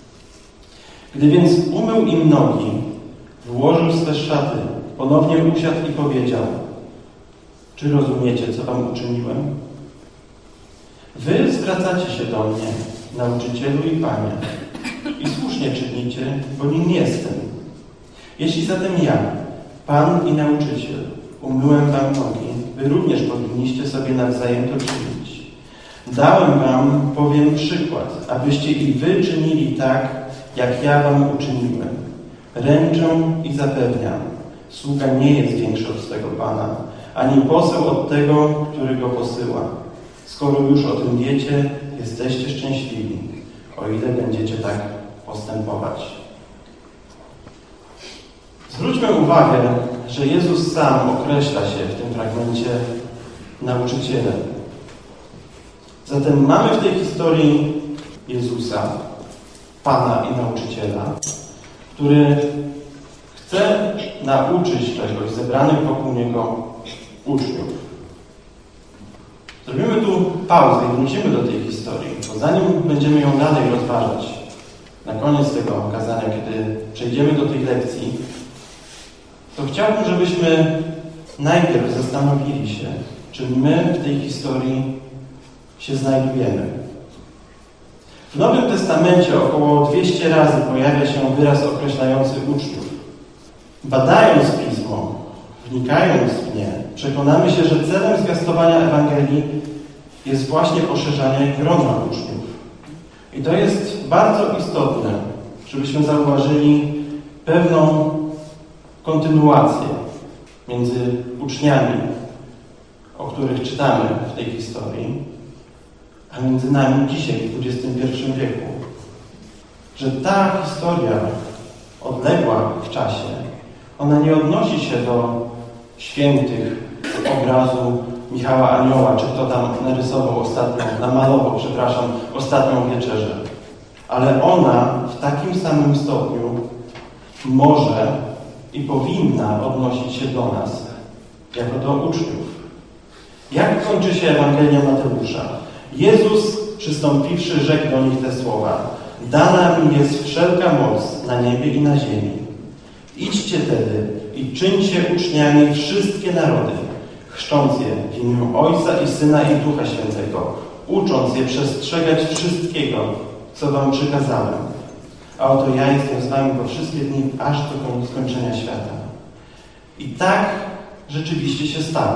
Gdy więc umył im nogi, włożył swe szaty, ponownie usiadł i powiedział: Czy rozumiecie, co wam uczyniłem? Wy zwracacie się do mnie, nauczycielu i Panie, i słusznie czynicie, bo nim jestem. Jeśli zatem ja, Pan i Nauczyciel, umyłem wam nogi, wy również powinniście sobie nawzajem to czynić. Dałem wam bowiem przykład, abyście i wy czynili tak, jak ja wam uczyniłem. Ręczę i zapewniam, sługa nie jest większy od swego Pana, ani poseł od tego, który go posyła. Skoro już o tym wiecie, jesteście szczęśliwi, o ile będziecie tak postępować. Zwróćmy uwagę, że Jezus sam określa się w tym fragmencie nauczycielem. Zatem mamy w tej historii Jezusa, Pana i Nauczyciela, który chce nauczyć czegoś zebranych wokół Niego uczniów. Zrobimy tu pauzę i wrócimy do tej historii, bo zanim będziemy ją dalej rozważać, na koniec tego kazania, kiedy przejdziemy do tej lekcji, to chciałbym, żebyśmy najpierw zastanowili się, czy my w tej historii się znajdujemy. W Nowym Testamencie około dwieście razy pojawia się wyraz określający uczniów. Badając Pismo, wnikając w nie, przekonamy się, że celem zwiastowania Ewangelii jest właśnie poszerzanie grona uczniów. I to jest bardzo istotne, żebyśmy zauważyli, pewną kontynuację między uczniami, o których czytamy w tej historii, a między nami dzisiaj w dwudziestym pierwszym wieku. Że ta historia odległa w czasie, ona nie odnosi się do świętych z obrazu Michała Anioła, czy kto tam narysował ostatnią, namalował, przepraszam, ostatnią wieczerzę. Ale ona w takim samym stopniu może i powinna odnosić się do nas, jako do uczniów. Jak kończy się Ewangelia Mateusza? Jezus, przystąpiwszy, rzekł do nich te słowa: dana mi jest wszelka moc na niebie i na ziemi. Idźcie tedy i czyńcie uczniami wszystkie narody, chrzcząc je w imię Ojca i Syna i Ducha Świętego, ucząc je przestrzegać wszystkiego, co wam przykazałem. A oto ja jestem z wami po wszystkie dni, aż do skończenia świata. I tak rzeczywiście się stało.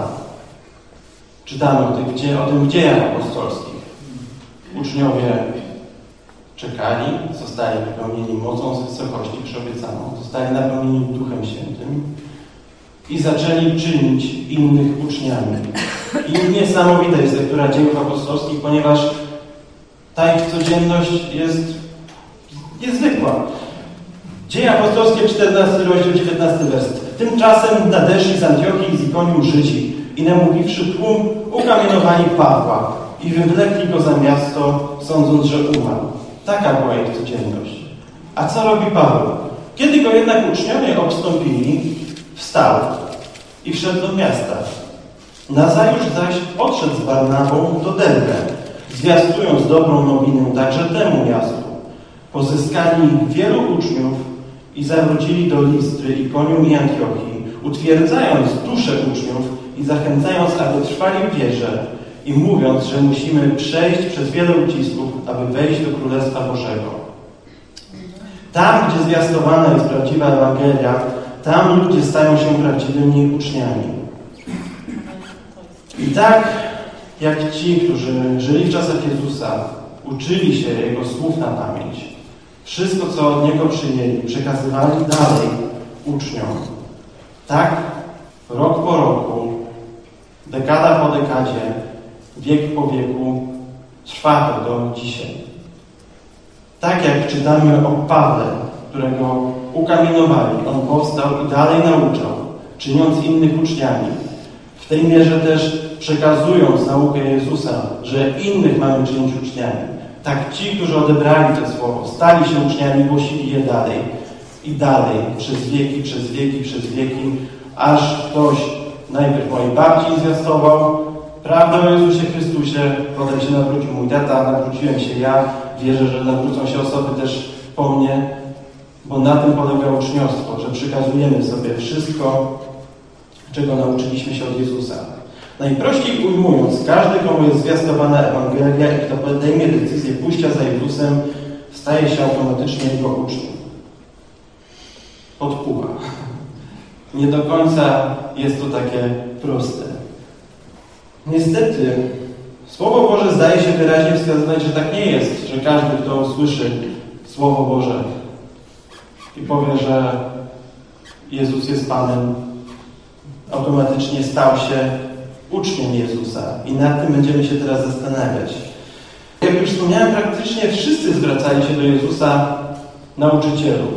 Czytamy o, tych, o tym w Dziejach Apostolskich. Uczniowie czekali, zostali wypełnieni mocą z wysokości przyobiecaną, zostali napełnieni Duchem Świętym i zaczęli czynić innych uczniami. I niesamowita jest lektura Dziejów Apostolskich, ponieważ ta ich codzienność jest niezwykła. Dzieje Apostolskie, czternasty rozdział, dziewiętnasty werset. Tymczasem nadeszli z Antiochii i z Ikonium Żydzi i namówiwszy tłum, ukamienowali Pawła i wywlekli go za miasto, sądząc, że umarł. Taka była ich codzienność. A co robi Paweł? Kiedy go jednak uczniowie obstąpili, wstał i wszedł do miasta. Nazajutrz zaś odszedł z Barnabą do Derbe, zwiastując dobrą nowinę także temu miastu. Pozyskali wielu uczniów i zawrócili do Listry, Ikonium i Antiochii, utwierdzając duszę uczniów i zachęcając, aby trwali w wierze i mówiąc, że musimy przejść przez wiele ucisków, aby wejść do Królestwa Bożego. Tam, gdzie zwiastowana jest prawdziwa Ewangelia, tam ludzie stają się prawdziwymi uczniami. I tak jak ci, którzy żyli w czasach Jezusa, uczyli się Jego słów na pamięć, wszystko, co od Niego przyjęli, przekazywali dalej uczniom. Tak rok po roku, dekada po dekadzie, wiek po wieku trwa to do dzisiaj. Tak jak czytamy o Pawle, którego ukamienowali, on powstał i dalej nauczał, czyniąc innych uczniami. W tej mierze też przekazując naukę Jezusa, że innych mamy czynić uczniami. Tak ci, którzy odebrali to słowo, stali się uczniami, głosili je dalej i dalej, przez wieki, przez wieki, przez wieki, aż ktoś najpierw mojej babci zwiastował prawdę o Jezusie Chrystusie, potem się nawrócił mój tata, nawróciłem się ja, wierzę, że nawrócą się osoby też po mnie, bo na tym polega uczniostwo, że przekazujemy sobie wszystko, czego nauczyliśmy się od Jezusa. Najprościej ujmując, każdy, komu jest zwiastowana Ewangelia i kto podejmie decyzję pójścia za Jezusem, staje się automatycznie Jego uczniem. Podpływa. Nie do końca jest to takie proste. Niestety, Słowo Boże zdaje się wyraźnie wskazywać, że tak nie jest, że każdy, kto usłyszy Słowo Boże i powie, że Jezus jest Panem, automatycznie stał się uczniem Jezusa. I nad tym będziemy się teraz zastanawiać. Jak już wspomniałem, praktycznie wszyscy zwracali się do Jezusa nauczycielu.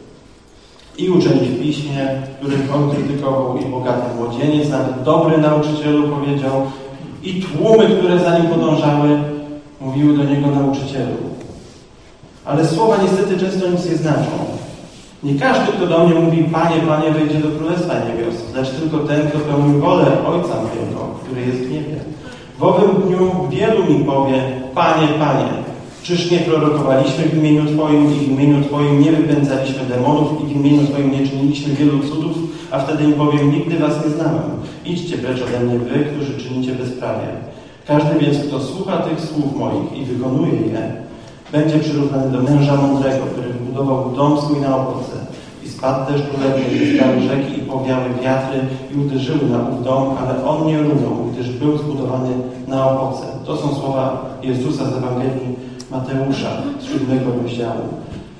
I uczeni w Piśmie, których on krytykował, i bogaty młodzieniec, nawet dobry nauczycielu powiedział, i tłumy, które za nim podążały, mówiły do niego nauczycielu. Ale słowa niestety często nic nie znaczą. Nie każdy, kto do mnie mówi, Panie, Panie, wejdzie do Królestwa Niebios, lecz tylko ten, kto pełni wolę Ojca mojego, który jest w niebie. W owym dniu wielu mi powie, Panie, Panie, czyż nie prorokowaliśmy w imieniu Twoim i w imieniu Twoim nie wypędzaliśmy demonów i w imieniu Twoim nie czyniliśmy wielu cudów, a wtedy im powiem, nigdy was nie znałem. Idźcie precz ode mnie wy, którzy czynicie bezprawie. Każdy więc, kto słucha tych słów moich i wykonuje je, będzie przyrównany do męża mądrego, który wybudował dom swój na owoce. I spadł też królewny, i zgrały rzeki i powiały wiatry i uderzyły na ów dom, ale on nie runął, gdyż był zbudowany na owoce. To są słowa Jezusa z Ewangelii Mateusza z siódmego rozdziału.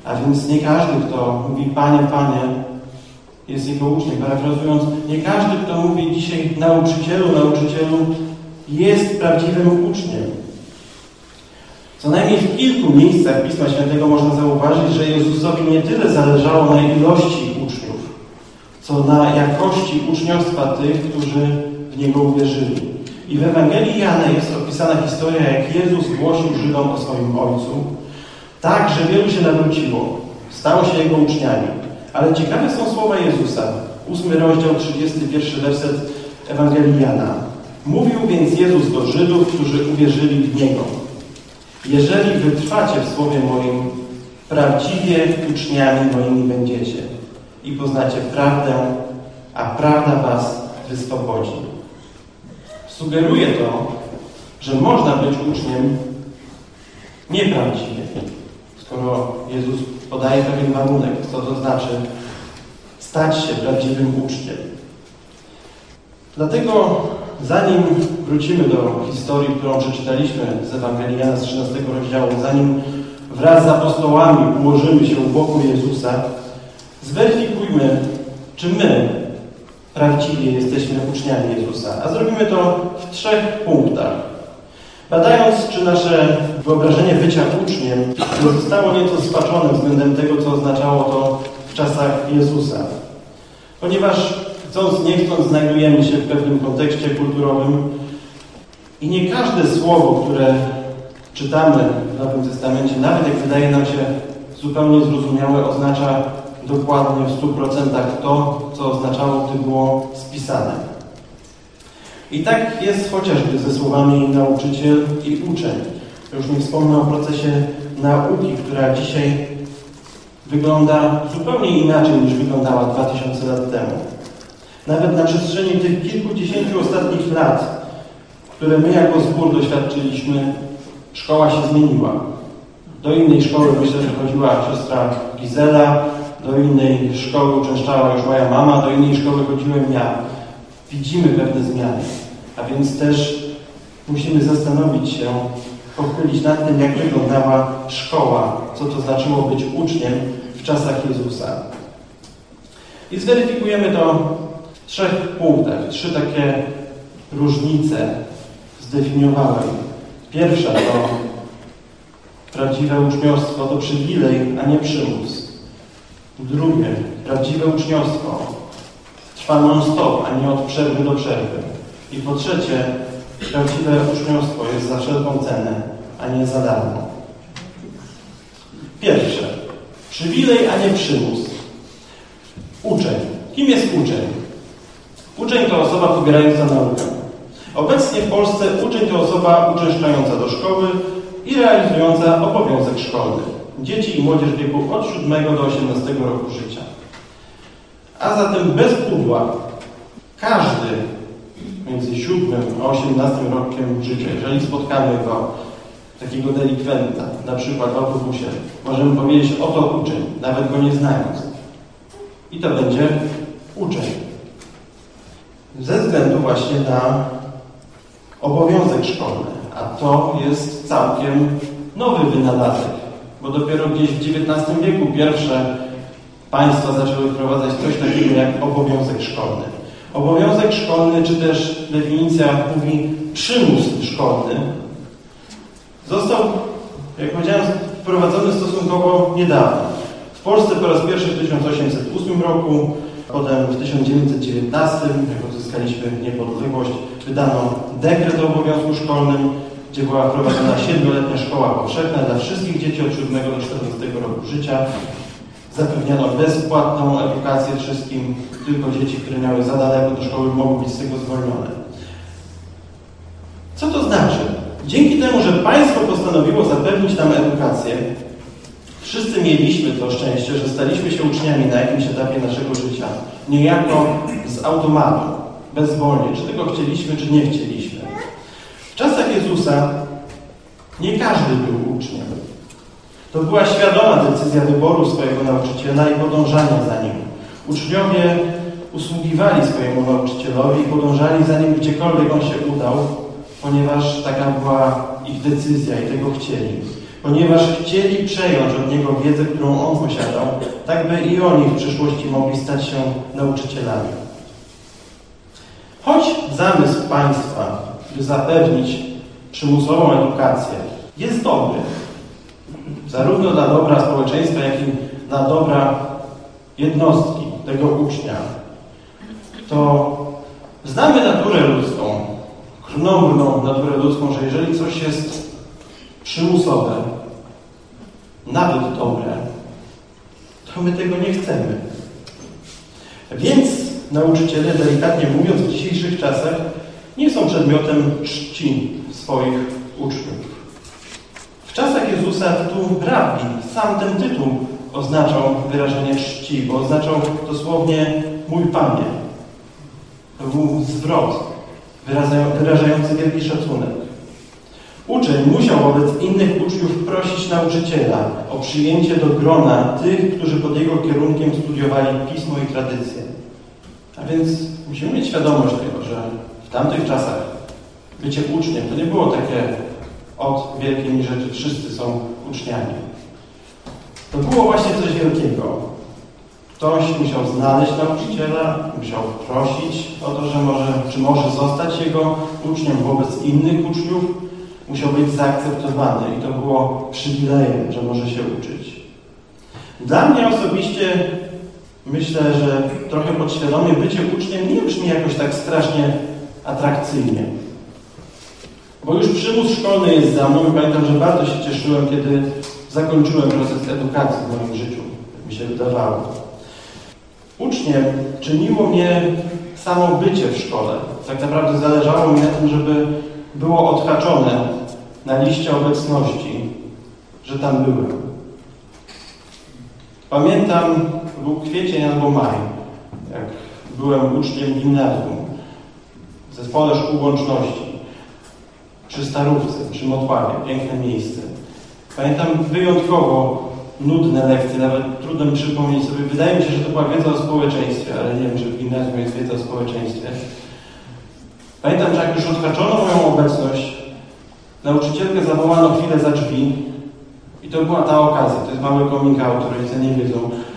A więc nie każdy, kto mówi Panie, Panie, jest Jego uczniem. Parafrazując, nie każdy, kto mówi dzisiaj nauczycielu, nauczycielu, jest prawdziwym uczniem. Co najmniej w kilku miejscach Pisma Świętego można zauważyć, że Jezusowi nie tyle zależało na ilości uczniów, co na jakości uczniostwa tych, którzy w Niego uwierzyli. I w Ewangelii Jana jest opisana historia, jak Jezus głosił Żydom o swoim Ojcu, tak, że wielu się nawróciło, stało się Jego uczniami. Ale ciekawe są słowa Jezusa. Ósmy rozdział, trzydziesty pierwszy werset Ewangelii Jana. Mówił więc Jezus do Żydów, którzy uwierzyli w Niego. Jeżeli wytrwacie w słowie moim, prawdziwie uczniami moimi będziecie i poznacie prawdę, a prawda was wyswobodzi. Sugeruje to, że można być uczniem nieprawdziwie, skoro Jezus podaje pewien warunek, co to znaczy stać się prawdziwym uczniem. Dlatego zanim wrócimy do historii, którą przeczytaliśmy z Ewangelii Jana z trzynastego rozdziału, zanim wraz z apostołami ułożymy się u boku Jezusa, zweryfikujmy, czy my prawdziwie jesteśmy uczniami Jezusa. A zrobimy to w trzech punktach. Badając, czy nasze wyobrażenie bycia uczniem nie zostało nieco spaczone względem tego, co oznaczało to w czasach Jezusa. Ponieważ chcąc, nie chcąc, znajdujemy się w pewnym kontekście kulturowym i nie każde słowo, które czytamy w Nowym Testamencie, nawet jak wydaje nam się zupełnie zrozumiałe, oznacza dokładnie w stu procentach to, co oznaczało, gdy było spisane. I tak jest chociażby ze słowami nauczyciel i uczeń. Już nie wspomnę o procesie nauki, która dzisiaj wygląda zupełnie inaczej niż wyglądała dwa tysiące lat temu. Nawet na przestrzeni tych kilkudziesięciu ostatnich lat, które my jako zbór doświadczyliśmy, szkoła się zmieniła. Do innej szkoły myślę, że chodziła siostra Gizela, do innej szkoły uczęszczała już moja mama, do innej szkoły chodziłem ja. Widzimy pewne zmiany, a więc też musimy zastanowić się, pochylić nad tym, jak wyglądała szkoła, co to znaczyło być uczniem w czasach Jezusa. I zweryfikujemy to w trzech punktach. Trzy takie różnice zdefiniowałem. Pierwsza to prawdziwe uczniostwo to przywilej, a nie przymus. Drugie, prawdziwe uczniostwo trwa non-stop, a nie od przerwy do przerwy. I po trzecie, prawdziwe uczniostwo jest za wszelką cenę, a nie za darmo. Pierwsze, przywilej, a nie przymus. Uczeń. Kim jest uczeń? Uczeń to osoba pobierająca naukę. Obecnie w Polsce uczeń to osoba uczęszczająca do szkoły i realizująca obowiązek szkolny. Dzieci i młodzież w wieku od siódmego do osiemnastego roku życia. A zatem bez pudła każdy między siódmym a osiemnastym rokiem życia, jeżeli spotkamy go, takiego delikwenta, na przykład w autobusie, możemy powiedzieć, oto uczeń, nawet go nie znając. I to będzie uczeń. Ze względu właśnie na obowiązek szkolny. A to jest całkiem nowy wynalazek, bo dopiero gdzieś w dziewiętnastym wieku pierwsze państwa zaczęły wprowadzać coś takiego jak obowiązek szkolny. Obowiązek szkolny, czy też definicja mówi przymus szkolny, został, jak powiedziałem, wprowadzony stosunkowo niedawno. W Polsce po raz pierwszy w tysiąc osiemset ósmym roku, potem w tysiąc dziewięćset dziewiętnastym, jak odzyskaliśmy niepodległość, wydano dekret o obowiązku szkolnym, gdzie była wprowadzona siedmioletnia szkoła powszechna dla wszystkich dzieci od siódmego do czternastego roku życia. Zapewniano bezpłatną edukację wszystkim, tylko dzieci, które miały za daleko do szkoły, mogły być z tego zwolnione. Co to znaczy? Dzięki temu, że państwo postanowiło zapewnić nam edukację, wszyscy mieliśmy to szczęście, że staliśmy się uczniami na jakimś etapie naszego życia, niejako z automatu, bezwolnie, czy tego chcieliśmy, czy nie chcieliśmy. W czasach Jezusa nie każdy był uczniem. To była świadoma decyzja wyboru swojego nauczyciela i podążania za nim. Uczniowie usługiwali swojemu nauczycielowi i podążali za nim gdziekolwiek on się udał, ponieważ taka była ich decyzja i tego chcieli. ponieważ chcieli przejąć od niego wiedzę, którą on posiadał, tak by i oni w przyszłości mogli stać się nauczycielami. Choć zamysł państwa, by zapewnić przymusową edukację, jest dobry, zarówno dla dobra społeczeństwa, jak i dla dobra jednostki, tego ucznia, to znamy naturę ludzką, krnąbrną naturę ludzką, że jeżeli coś jest przymusowe, nawet dobre, to my tego nie chcemy. Więc nauczyciele, delikatnie mówiąc, w dzisiejszych czasach nie są przedmiotem czci swoich uczniów. W czasach Jezusa tytuł rabbi, sam ten tytuł oznaczał wyrażenie czci, bo oznaczał dosłownie mój Panie. To był zwrot wyrażający wielki szacunek. Uczeń musiał wobec innych uczniów prosić nauczyciela o przyjęcie do grona tych, którzy pod jego kierunkiem studiowali Pismo i tradycję. A więc musimy mieć świadomość tego, że w tamtych czasach bycie uczniem to nie było takie od wielkiej mi rzeczy, wszyscy są uczniami. To było właśnie coś wielkiego. Ktoś musiał znaleźć nauczyciela, musiał prosić o to, że może, czy może zostać jego uczniem wobec innych uczniów. Musiał być zaakceptowany i to było przywilejem, że może się uczyć. Dla mnie osobiście myślę, że trochę podświadomie bycie uczniem nie brzmi jakoś tak strasznie atrakcyjnie. Bo już przymus szkolny jest za mną i pamiętam, że bardzo się cieszyłem, kiedy zakończyłem proces edukacji w moim życiu, jak mi się wydawało. Uczniem czyniło mnie samo bycie w szkole. Tak naprawdę zależało mi na tym, żeby było odhaczone na liście obecności, że tam byłem. Pamiętam, był kwiecień albo maj, jak byłem uczniem gimnazjum w zespole szkół łączności, przy Starówce, przy Motławie, piękne miejsce. Pamiętam wyjątkowo nudne lekcje, nawet trudno mi przypomnieć sobie. Wydaje mi się, że to była wiedza o społeczeństwie, ale nie wiem, czy w gimnazjum jest wiedza o społeczeństwie. Pamiętam, że jak już odhaczono moją obecność, nauczycielkę zawołano chwilę za drzwi i to była ta okazja. To jest mały coming out, rodzice nie wiedzą.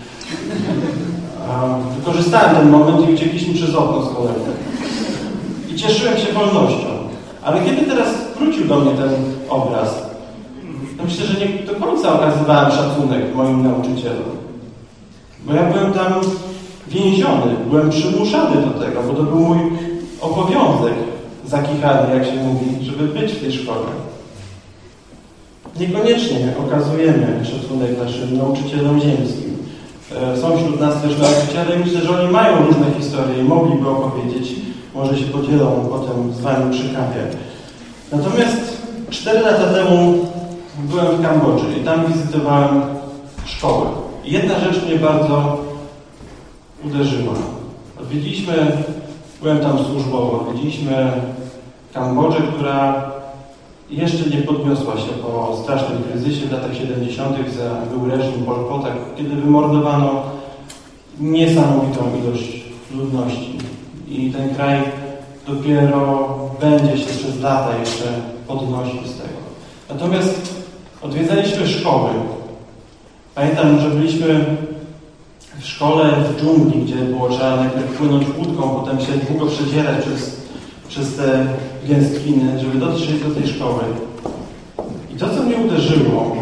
Um, wykorzystałem ten moment i uciekliśmy przez okno z kolegą. I cieszyłem się wolnością. Ale kiedy teraz wrócił do mnie ten obraz, to myślę, że nie do końca okazywałem szacunek moim nauczycielom. Bo ja byłem tam więziony, byłem przymuszany do tego, bo to był mój obowiązek zakichany, jak się mówi, żeby być w tej szkole. Niekoniecznie okazujemy szacunek naszym nauczycielom ziemskim. Są wśród nas też nauczyciele i myślę, że oni mają różne historie i mogliby opowiedzieć. Może się podzielą potem z wami przy kawie. Natomiast cztery lata temu byłem w Kambodży i tam wizytowałem szkołę. I jedna rzecz mnie bardzo uderzyła. Odwiedziliśmy, byłem tam służbowo, odwiedziliśmy Kambodżę, która jeszcze nie podniosła się po strasznym kryzysie w latach siedemdziesiątych. Za był reżim Pol Pota, kiedy wymordowano niesamowitą ilość ludności. I ten kraj dopiero będzie się przez lata jeszcze podnosił z tego. Natomiast odwiedzaliśmy szkoły. Pamiętam, że byliśmy w szkole w dżungli, gdzie było trzeba najpierw płynąć łódką, potem się długo przedzierać przez, przez te gęstwiny, żeby dotrzeć do tej szkoły. I to, co mnie uderzyło,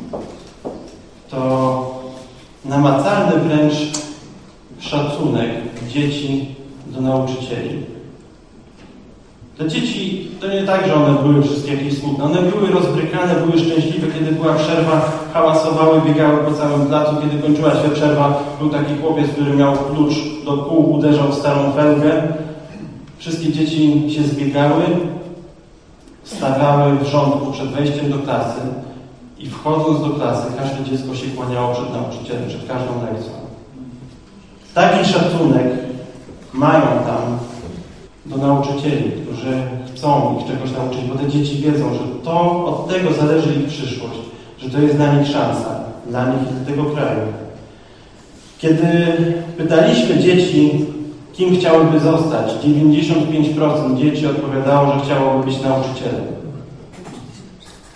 to namacalny wręcz szacunek dzieci do nauczycieli. Te dzieci, to nie tak, że one były wszystkie jakieś smutne. One były rozbrykane, były szczęśliwe, kiedy była przerwa, hałasowały, biegały po całym placu. Kiedy kończyła się przerwa, był taki chłopiec, który miał klucz do kół, uderzał w starą felgę. Wszystkie dzieci się zbiegały, stawiały w rządku przed wejściem do klasy i wchodząc do klasy, każde dziecko się kłaniało przed nauczycielem, przed każdą lekcją. Taki szacunek mają tam do nauczycieli, którzy chcą ich czegoś nauczyć, bo te dzieci wiedzą, że to od tego zależy ich przyszłość, że to jest dla nich szansa, dla nich i dla tego kraju. Kiedy pytaliśmy dzieci, kim chciałyby zostać, dziewięćdziesiąt pięć procent dzieci odpowiadało, że chciałoby być nauczycielem.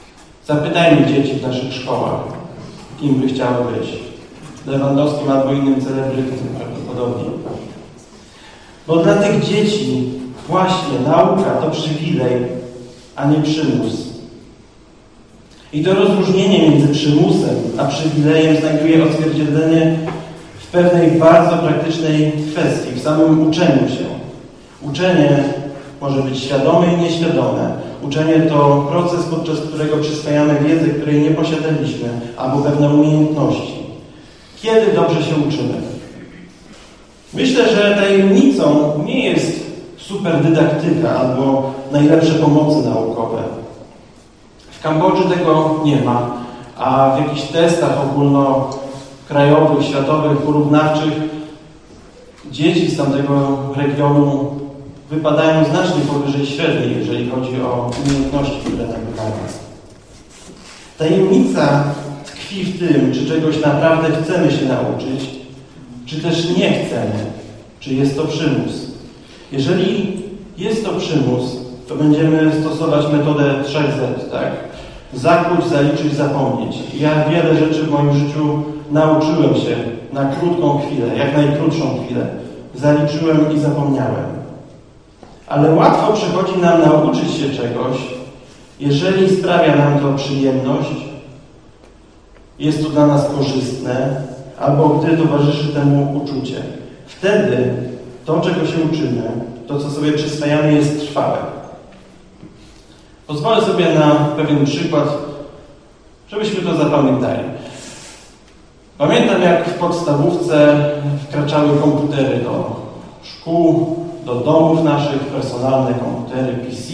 Zapytajmy dzieci w naszych szkołach, kim by chciały być. Lewandowskim albo innym celebrytą prawdopodobnie. Bo dla tych dzieci właśnie nauka to przywilej, a nie przymus. I to rozróżnienie między przymusem a przywilejem znajduje odzwierciedlenie w pewnej bardzo praktycznej kwestii, w samym uczeniu się. Uczenie może być świadome i nieświadome. Uczenie to proces, podczas którego przyswajamy wiedzę, której nie posiadaliśmy, albo pewne umiejętności. Kiedy dobrze się uczymy? Myślę, że tajemnicą nie jest superdydaktyka albo najlepsze pomocy naukowe. W Kambodży tego nie ma, a w jakichś testach ogólnokrajowych, światowych, porównawczych dzieci z tamtego regionu wypadają znacznie powyżej średniej, jeżeli chodzi o umiejętności, które nabywają. Tajemnica tkwi w tym, czy czegoś naprawdę chcemy się nauczyć, czy też nie chcemy, czy jest to przymus. Jeżeli jest to przymus, to będziemy stosować metodę trzy Z, tak? Zakłuć, zaliczyć, zapomnieć. Ja wiele rzeczy w moim życiu nauczyłem się na krótką chwilę, jak najkrótszą chwilę. Zaliczyłem i zapomniałem. Ale łatwo przychodzi nam nauczyć się czegoś, jeżeli sprawia nam to przyjemność, jest to dla nas korzystne, albo gdy towarzyszy temu uczucie. Wtedy to, czego się uczymy, to, co sobie przyswajamy, jest trwałe. Pozwolę sobie na pewien przykład, żebyśmy to zapamiętali. Pamiętam, jak w podstawówce wkraczały komputery do szkół, do domów naszych, personalne komputery P C.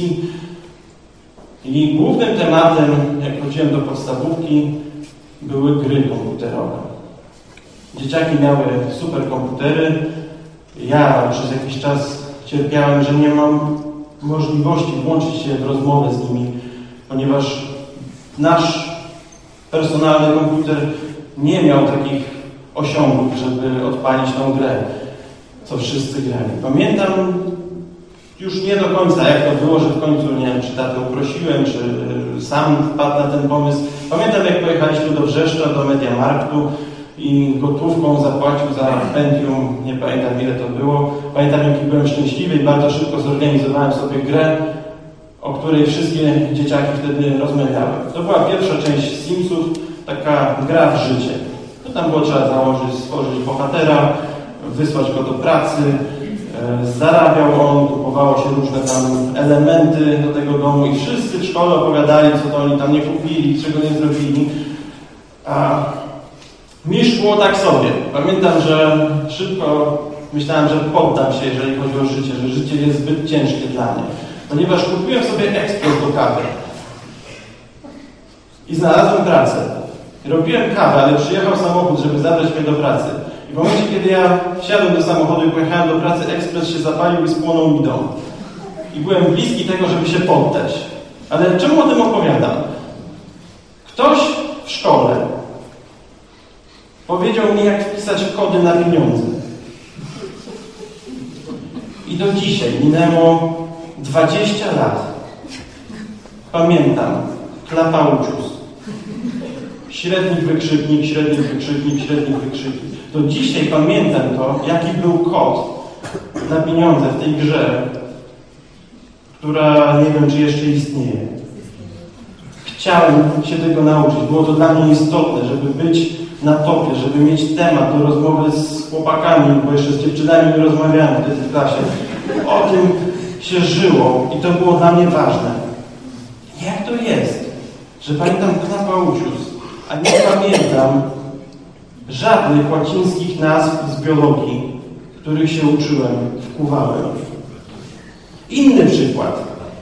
I głównym tematem, jak chodziłem do podstawówki, były gry komputerowe. Dzieciaki miały superkomputery. Ja przez jakiś czas cierpiałem, że nie mam możliwości włączyć się w rozmowę z nimi, ponieważ nasz personalny komputer nie miał takich osiągów, żeby odpalić tą grę, co wszyscy grali. Pamiętam już nie do końca, jak to było, że w końcu, nie wiem, czy tatę uprosiłem, czy sam wpadł na ten pomysł. Pamiętam, jak pojechaliśmy do Wrzeszcza, do Mediamarktu i gotówką zapłacił za Pentium, nie pamiętam ile to było. Pamiętam, jak byłem szczęśliwy i bardzo szybko zorganizowałem sobie grę, o której wszystkie dzieciaki wtedy rozmawiały. To była pierwsza część Simsów, taka gra w życie. To tam było trzeba założyć, stworzyć bohatera, wysłać go do pracy, e, zarabiał on, kupowało się różne tam elementy do tego domu i wszyscy w szkole opowiadali, co to oni tam nie kupili, czego nie zrobili. A mi szło tak sobie. Pamiętam, że szybko myślałem, że poddam się, jeżeli chodzi o życie, że życie jest zbyt ciężkie dla mnie. Ponieważ kupiłem sobie ekspres do kawy i znalazłem pracę. Robiłem kawę, ale przyjechał samochód, żeby zabrać mnie do pracy. I w momencie, kiedy ja wsiadłem do samochodu i pojechałem do pracy, ekspres się zapalił i spłonął mi dom. I byłem bliski tego, żeby się poddać. Ale czemu o tym opowiadam? Ktoś w szkole powiedział mi, jak wpisać kody na pieniądze. I do dzisiaj minęło dwadzieścia lat. Pamiętam, klapaucius. Średnik wykrzyknik, średnik wykrzyknik, średnik wykrzyknik. Do dzisiaj pamiętam to, jaki był kod na pieniądze w tej grze, która nie wiem, czy jeszcze istnieje. Chciałem się tego nauczyć. Było to dla mnie istotne, żeby być na topie, żeby mieć temat do rozmowy z chłopakami, bo jeszcze z dziewczynami nie rozmawiałem wtedy w klasie. O tym się żyło i to było dla mnie ważne. Jak to jest, że pamiętam klapaucius, a nie pamiętam żadnych łacińskich nazw z biologii, których się uczyłem, wkuwałem. Inny przykład.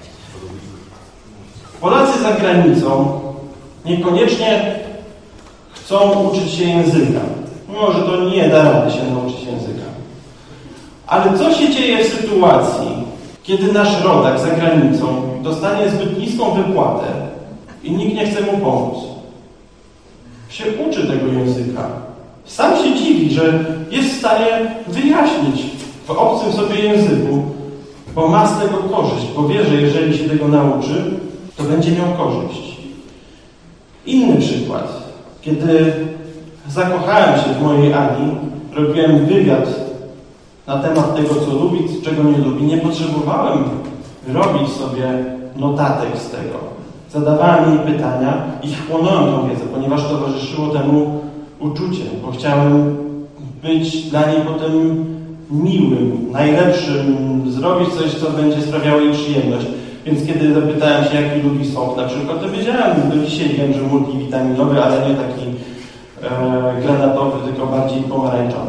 Polacy za granicą niekoniecznie chcą uczyć się języka. Mimo że to nie da rady się nauczyć języka. Ale co się dzieje w sytuacji, kiedy nasz rodak za granicą dostanie zbyt niską wypłatę i nikt nie chce mu pomóc? Się uczy tego języka. Sam się dziwi, że jest w stanie wyjaśnić w obcym sobie języku, bo ma z tego korzyść, bo wie, że jeżeli się tego nauczy, to będzie miał korzyść. Inny przykład. Kiedy zakochałem się w mojej Ani, robiłem wywiad na temat tego, co lubi, czego nie lubi. Nie potrzebowałem robić sobie notatek z tego. Zadawałem jej pytania i chłonąłem tą wiedzę, ponieważ towarzyszyło temu uczucie, bo chciałem być dla niej potem miłym, najlepszym, zrobić coś, co będzie sprawiało jej przyjemność. Więc kiedy zapytałem się, jaki lubi sok na przykład, to wiedziałem, do dzisiaj wiem, że multivitaminowy, ale nie taki e, granatowy, tylko bardziej pomarańczowy.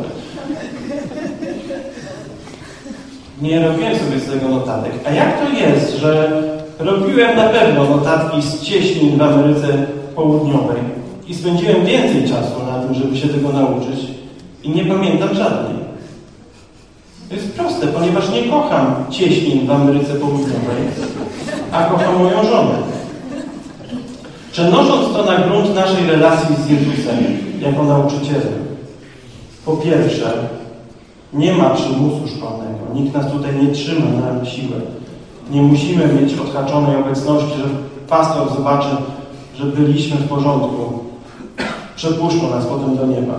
Nie robiłem sobie z tego notatek. A jak to jest, że robiłem na pewno notatki z cieśnin w Ameryce Południowej i spędziłem więcej czasu na tym, żeby się tego nauczyć i nie pamiętam żadnej? To jest proste, ponieważ nie kocham cieśnin w Ameryce Południowej, a kocham moją żonę. Przenosząc to na grunt naszej relacji z Jezusem jako nauczycielem, po pierwsze, nie ma przymusu szkolnego. Nikt nas tutaj nie trzyma na siłę. Nie musimy mieć odhaczonej obecności, że pastor zobaczy, że byliśmy w porządku. Przepuszczą nas potem do nieba.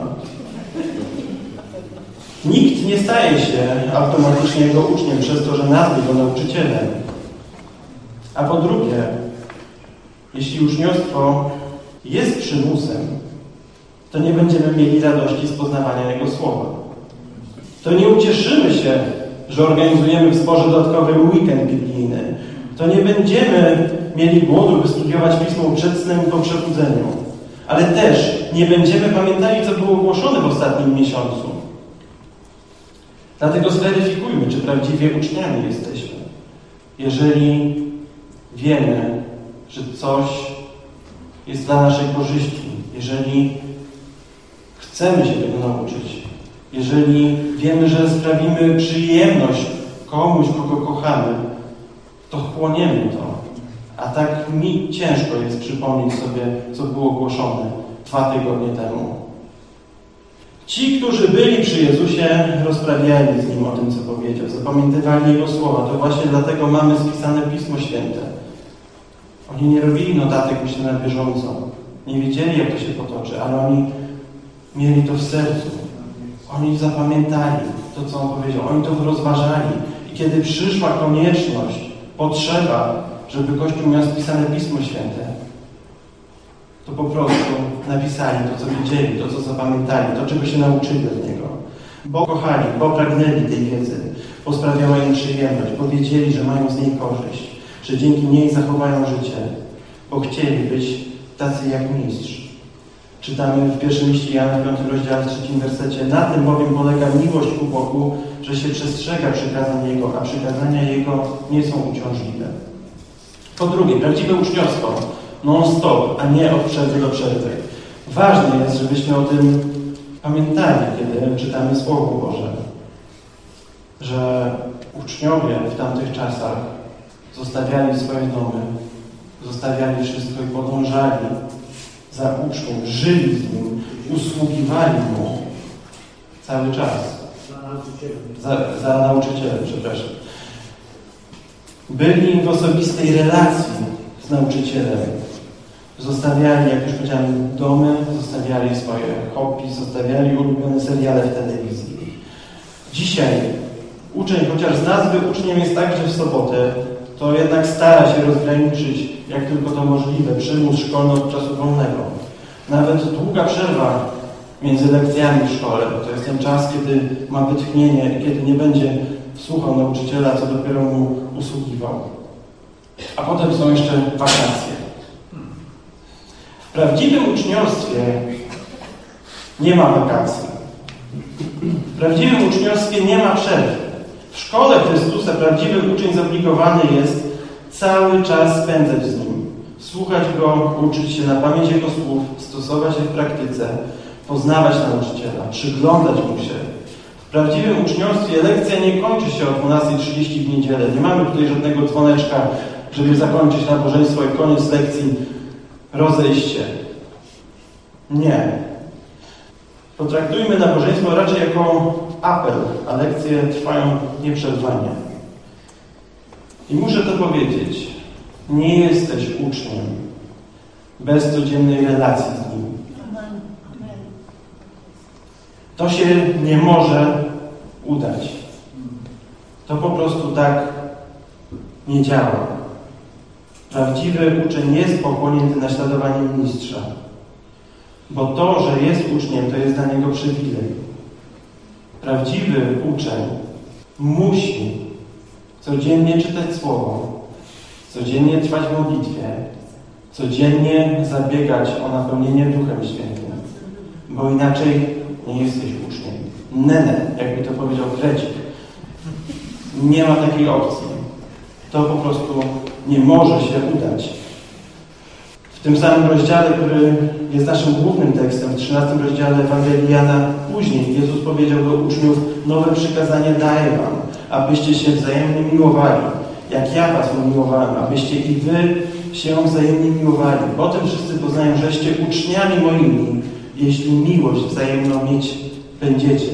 Nikt nie staje się automatycznie jego uczniem przez to, że nazwie go nauczycielem. A po drugie, jeśli uczniostwo jest przymusem, to nie będziemy mieli radości z poznawania Jego Słowa. To nie ucieszymy się, że organizujemy w zborze dodatkowy weekend biblijny. To nie będziemy mieli głodu, by studiować Pismo przed snem po przebudzeniu. Ale też nie będziemy pamiętali, co było głoszone w ostatnim miesiącu. Dlatego zweryfikujmy, czy prawdziwie uczniami jesteśmy. Jeżeli wiemy, że coś jest dla naszej korzyści, jeżeli chcemy się tego nauczyć, jeżeli wiemy, że sprawimy przyjemność komuś, kogo kochamy, to chłoniemy to. A tak mi ciężko jest przypomnieć sobie, co było głoszone dwa tygodnie temu. Ci, którzy byli przy Jezusie, rozprawiali z Nim o tym, co powiedział, zapamiętywali Jego słowa. To właśnie dlatego mamy spisane Pismo Święte. Oni nie robili notatek, myślę, na bieżąco. Nie wiedzieli, jak to się potoczy, ale oni mieli to w sercu. Oni zapamiętali to, co On powiedział. Oni to rozważali. I kiedy przyszła konieczność, potrzeba, żeby Kościół miał spisane Pismo Święte, to po prostu napisali to, co wiedzieli, to, co zapamiętali, to, czego się nauczyli od Niego. Bo kochali, bo pragnęli tej wiedzy, bo sprawiała im przyjemność, bo wiedzieli, że mają z niej korzyść, że dzięki niej zachowają życie, bo chcieli być tacy jak mistrz. Czytamy w pierwszym liście Jana, w piątym rozdziale, w trzecim wersecie. Na tym bowiem polega miłość ku Bogu, że się przestrzega przykazań Jego, a przykazania Jego nie są uciążliwe. Po drugie, prawdziwe uczniostwo non-stop, a nie od przerwy do przerwy. Ważne jest, żebyśmy o tym pamiętali, kiedy czytamy Słowo Boże, że uczniowie w tamtych czasach zostawiali swoje domy, zostawiali wszystko i podążali za uczniem, żyli z Nim, usługiwali Mu cały czas. Za, za nauczycielem, przepraszam. Byli w osobistej relacji z nauczycielem. Zostawiali, jak już powiedziałem, domy, zostawiali swoje hobby, zostawiali ulubione seriale w telewizji. Dzisiaj uczeń, chociaż z nazwy uczniem jest tak, że w sobotę, to jednak stara się rozgraniczyć, jak tylko to możliwe, przymus szkolny od czasu wolnego. Nawet długa przerwa między lekcjami w szkole, to jest ten czas, kiedy ma wytchnienie, kiedy nie będzie słuchał nauczyciela, co dopiero mu usługiwał. A potem są jeszcze wakacje. W prawdziwym uczniostwie nie ma wakacji. W prawdziwym uczniostwie nie ma przerwy. W szkole Chrystusa prawdziwy uczeń zobligowany jest cały czas spędzać z Nim. Słuchać Go, uczyć się na pamięć Jego słów, stosować je w praktyce, poznawać nauczyciela, przyglądać Mu się. W prawdziwym uczniostwie lekcja nie kończy się o dwunastej trzydzieści w niedzielę. Nie mamy tutaj żadnego dzwoneczka, żeby zakończyć nabożeństwo i koniec lekcji, rozejście. Nie. Potraktujmy nabożeństwo raczej jako apel, a lekcje trwają nieprzerwanie. I muszę to powiedzieć. Nie jesteś uczniem, bez codziennej relacji z Nim. To się nie może udać. To po prostu tak nie działa. Prawdziwy uczeń jest pochłonięty naśladowaniem mistrza. Bo to, że jest uczniem, to jest dla niego przywilej. Prawdziwy uczeń musi codziennie czytać Słowo, codziennie trwać w modlitwie, codziennie zabiegać o napełnienie Duchem Świętym. Bo inaczej nie jesteś uczniem. Nene, jakby to powiedział Krecik. Nie ma takiej opcji. To po prostu nie może się udać. W tym samym rozdziale, który jest naszym głównym tekstem, w trzynastym rozdziale Ewangelii Jana, później Jezus powiedział do uczniów: nowe przykazanie daję wam, abyście się wzajemnie miłowali, jak ja was umiłowałem, abyście i wy się wzajemnie miłowali. Potem wszyscy poznają, żeście uczniami moimi, jeśli miłość wzajemną mieć będziecie.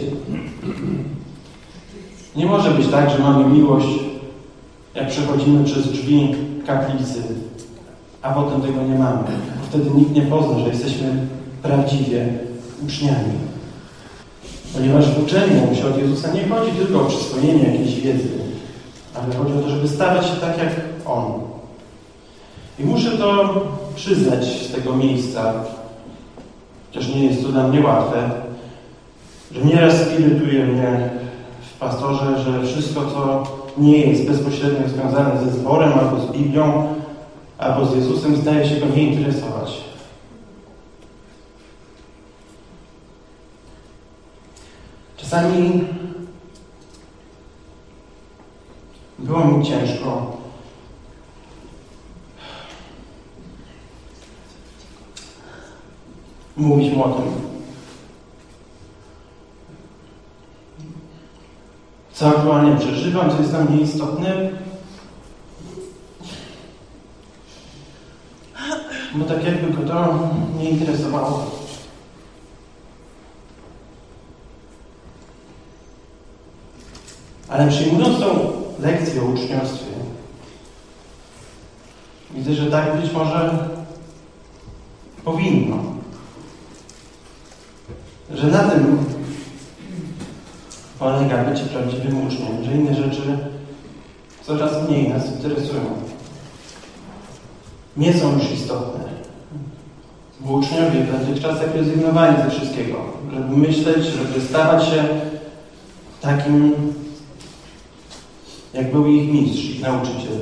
Nie może być tak, że mamy miłość, jak przechodzimy przez drzwi kaplicy, a potem tego nie mamy. Bo wtedy nikt nie pozna, że jesteśmy prawdziwie uczniami. Ponieważ w uczeniu się od Jezusa nie chodzi tylko o przyswojenie jakiejś wiedzy, ale chodzi o to, żeby stawać się tak jak On. I muszę to przyznać z tego miejsca, chociaż nie jest to dla mnie łatwe, że nieraz irytuje mnie w pastorze, że wszystko, co nie jest bezpośrednio związane ze zborem, albo z Biblią, albo z Jezusem, zdaje się go nie interesować. Czasami było mi ciężko mówić mu o tym, co aktualnie przeżywam, co jest dla mnie istotne. Bo tak jakby go to nie interesowało. Ale przyjmując tą lekcję o uczniostwie, widzę, że tak być może powinno. Że na tym polega bycie prawdziwym uczniem, że inne rzeczy coraz mniej nas interesują. Nie są już istotne. Bo uczniowie w tamtych czasach rezygnowali ze wszystkiego, żeby myśleć, żeby stawać się takim, jak był ich mistrz, ich nauczyciel.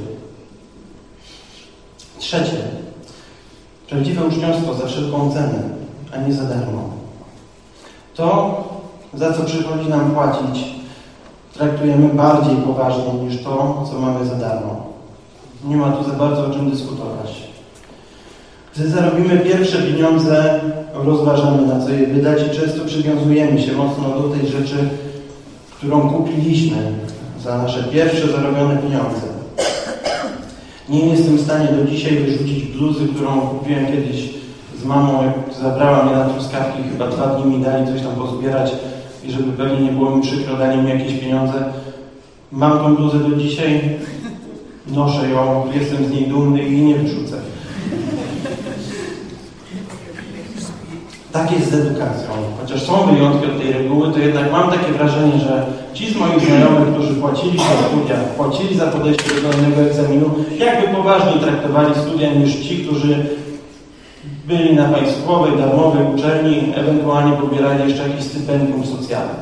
Trzecie. Prawdziwe uczniostwo za wszelką cenę, a nie za darmo. To, za co przychodzi nam płacić, traktujemy bardziej poważnie niż to, co mamy za darmo. Nie ma tu za bardzo o czym dyskutować. Gdy zarobimy pierwsze pieniądze, rozważamy, na co je wydać i często przywiązujemy się mocno do tej rzeczy, którą kupiliśmy za nasze pierwsze zarobione pieniądze. Nie jestem w stanie do dzisiaj wyrzucić bluzy, którą kupiłem kiedyś z mamą, jak zabrała mnie na truskawki, chyba dwa dni mi dali coś tam pozbierać i żeby pewnie nie było mi przykro, dali mi jakieś pieniądze. Mam tą bluzę do dzisiaj, noszę ją, jestem z niej dumny i nie wyrzucę. Tak jest z edukacją. Chociaż są wyjątki od tej reguły, to jednak mam takie wrażenie, że ci z moich znajomych, którzy płacili za studia, płacili za podejście do danego egzaminu, jakby poważniej traktowali studia niż ci, którzy byli na państwowej, darmowej uczelni, ewentualnie pobierali jeszcze jakieś stypendium socjalne.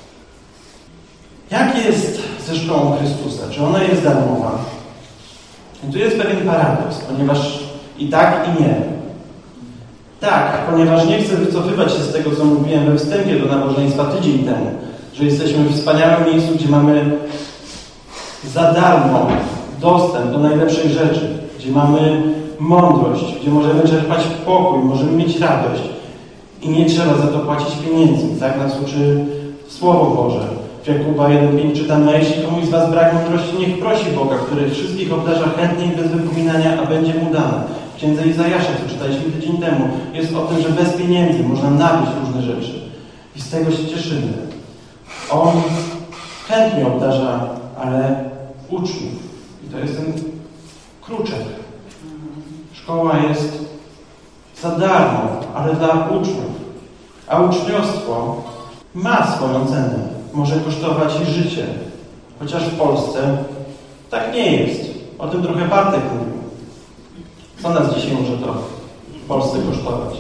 Jak jest ze szkołą Chrystusa? Czy ona jest darmowa? I tu jest pewien paradoks, ponieważ i tak, i nie. Tak, ponieważ nie chcę wycofywać się z tego, co mówiłem we wstępie do nabożeństwa tydzień temu, że jesteśmy w wspaniałym miejscu, gdzie mamy za darmo dostęp do najlepszych rzeczy, gdzie mamy mądrość, gdzie możemy czerpać pokój, możemy mieć radość i nie trzeba za to płacić pieniędzy. Tak nas uczy Słowo Boże. W Jakuba jeden pięć czytamy: a jeśli komuś z was brak mądrości, niech prosi Boga, który wszystkich obdarza chętnie i bez wypominania, a będzie mu dane. W księdze Izajasza, co czytaliśmy tydzień temu, jest o tym, że bez pieniędzy można nabyć różne rzeczy. I z tego się cieszymy. On chętnie obdarza, ale uczniów. I to jest ten kruczek. Szkoła jest za darmo, ale dla uczniów. A uczniostwo ma swoją cenę. Może kosztować i życie. Chociaż w Polsce tak nie jest. O tym trochę Bartek mówił. Co nas dzisiaj może to w Polsce kosztować?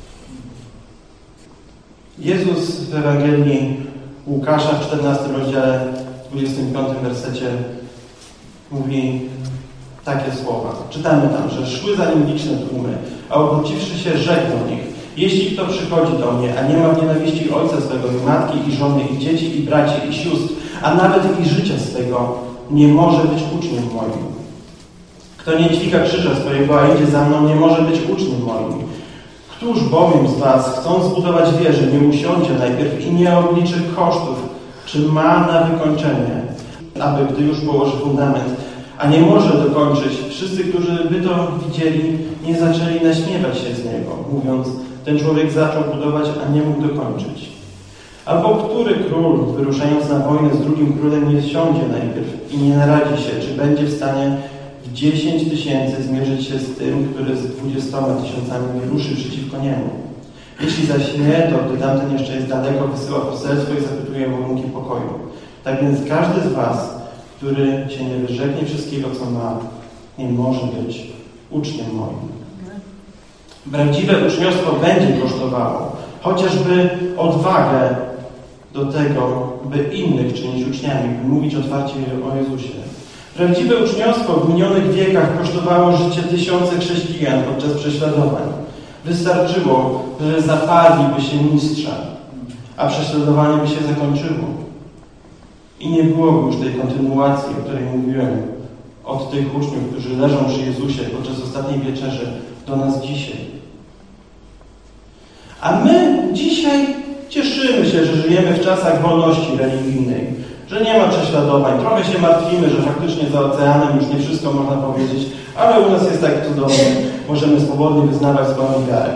Jezus w Ewangelii Łukasza w czternastym rozdziale, dwudziestym piątym wersecie mówi takie słowa. Czytamy tam, że szły za nim liczne tłumy, a obróciwszy się rzekł do nich: jeśli kto przychodzi do mnie, a nie ma w nienawiści ojca swego, i matki, i żony, i dzieci, i braci, i sióstr, a nawet i życia swego, nie może być uczniem moim. Kto nie dźwiga krzyża swojego, a idzie za mną, nie może być uczniem moim. Któż bowiem z was, chcąc zbudować wieżę, nie usiądzie najpierw i nie obliczy kosztów, czy ma na wykończenie, aby gdy już położy fundament, a nie może dokończyć, wszyscy, którzy by to widzieli, nie zaczęli naśmiewać się z niego, mówiąc: ten człowiek zaczął budować, a nie mógł dokończyć. Albo który król, wyruszając na wojnę z drugim królem, nie siądzie najpierw i nie naradzi się, czy będzie w stanie w dziesięć tysięcy zmierzyć się z tym, który z dwudziestoma tysiącami wyruszy przeciwko niemu. Jeśli zaś nie, to gdy tamten jeszcze jest daleko, wysyła poselstwo i zapytuje o warunki pokoju. Tak więc każdy z was, który się nie wyrzeknie wszystkiego, co ma, nie może być uczniem moim. Prawdziwe uczniostwo będzie kosztowało chociażby odwagę do tego, by innych czynić uczniami, by mówić otwarcie o Jezusie. Prawdziwe uczniostwo w minionych wiekach kosztowało życie tysiące chrześcijan podczas prześladowań. Wystarczyło, że zaparliby się mistrza, a prześladowanie by się zakończyło. I nie byłoby już tej kontynuacji, o której mówiłem, od tych uczniów, którzy leżą przy Jezusie podczas ostatniej wieczerzy, do nas dzisiaj. A my dzisiaj cieszymy się, że żyjemy w czasach wolności religijnej, że nie ma prześladowań. Trochę się martwimy, że faktycznie za oceanem już nie wszystko można powiedzieć, ale u nas jest tak cudownie. Możemy swobodnie wyznawać swoją wiarę.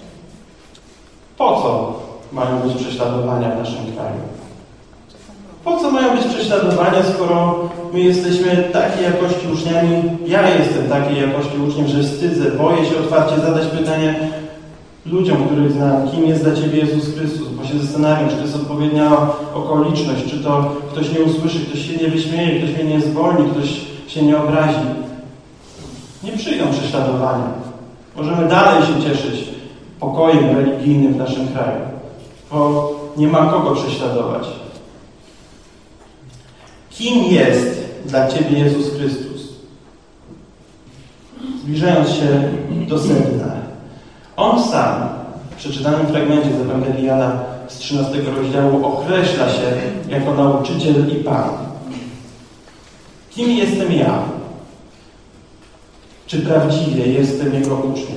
Po co mają być prześladowania w naszym kraju? Po co mają być prześladowania, skoro my jesteśmy takiej jakości uczniami? Ja jestem takiej jakości uczniem, że wstydzę, boję się otwarcie zadać pytanie ludziom, których znam, kim jest dla Ciebie Jezus Chrystus, bo się zastanawiam, czy to jest odpowiednia okoliczność, czy to ktoś nie usłyszy, ktoś się nie wyśmieje, ktoś mnie nie zwolni, ktoś się nie obrazi. Nie przyjdą prześladowania. Możemy dalej się cieszyć pokojem religijnym w naszym kraju, bo nie ma kogo prześladować. Kim jest dla Ciebie Jezus Chrystus? Zbliżając się do sedna, On sam w przeczytanym fragmencie z Ewangelii Jana z trzynastego rozdziału określa się jako nauczyciel i Pan. Kim jestem ja? Czy prawdziwie jestem Jego uczniem?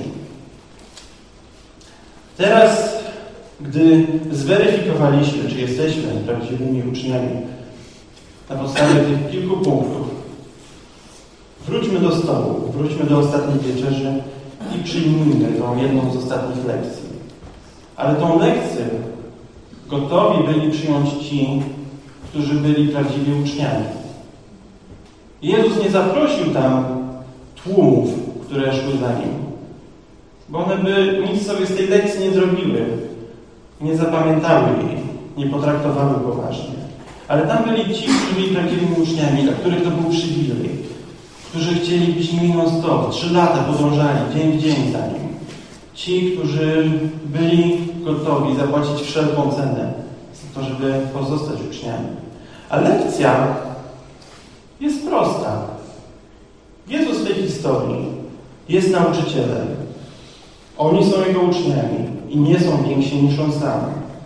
Teraz, gdy zweryfikowaliśmy, czy jesteśmy prawdziwymi uczniami, na podstawie tych kilku punktów, wróćmy do stołu, wróćmy do ostatniej wieczerzy i przyjmijmy tą jedną z ostatnich lekcji. Ale tą lekcję gotowi byli przyjąć ci, którzy byli prawdziwie uczniami. Jezus nie zaprosił tam tłumów, które szły za Nim, bo one by nic sobie z tej lekcji nie zrobiły, nie zapamiętały jej, nie potraktowały poważnie. Ale tam byli ci, którzy byli prawdziwymi uczniami, dla których to był przywilej, którzy chcieli być nimi non-stop, trzy lata podążali, dzień w dzień za Nim. Ci, którzy byli gotowi zapłacić wszelką cenę za to, żeby pozostać uczniami. A lekcja jest prosta. Jezus w tej historii jest nauczycielem. Oni są Jego uczniami i nie są więksi niż On sam.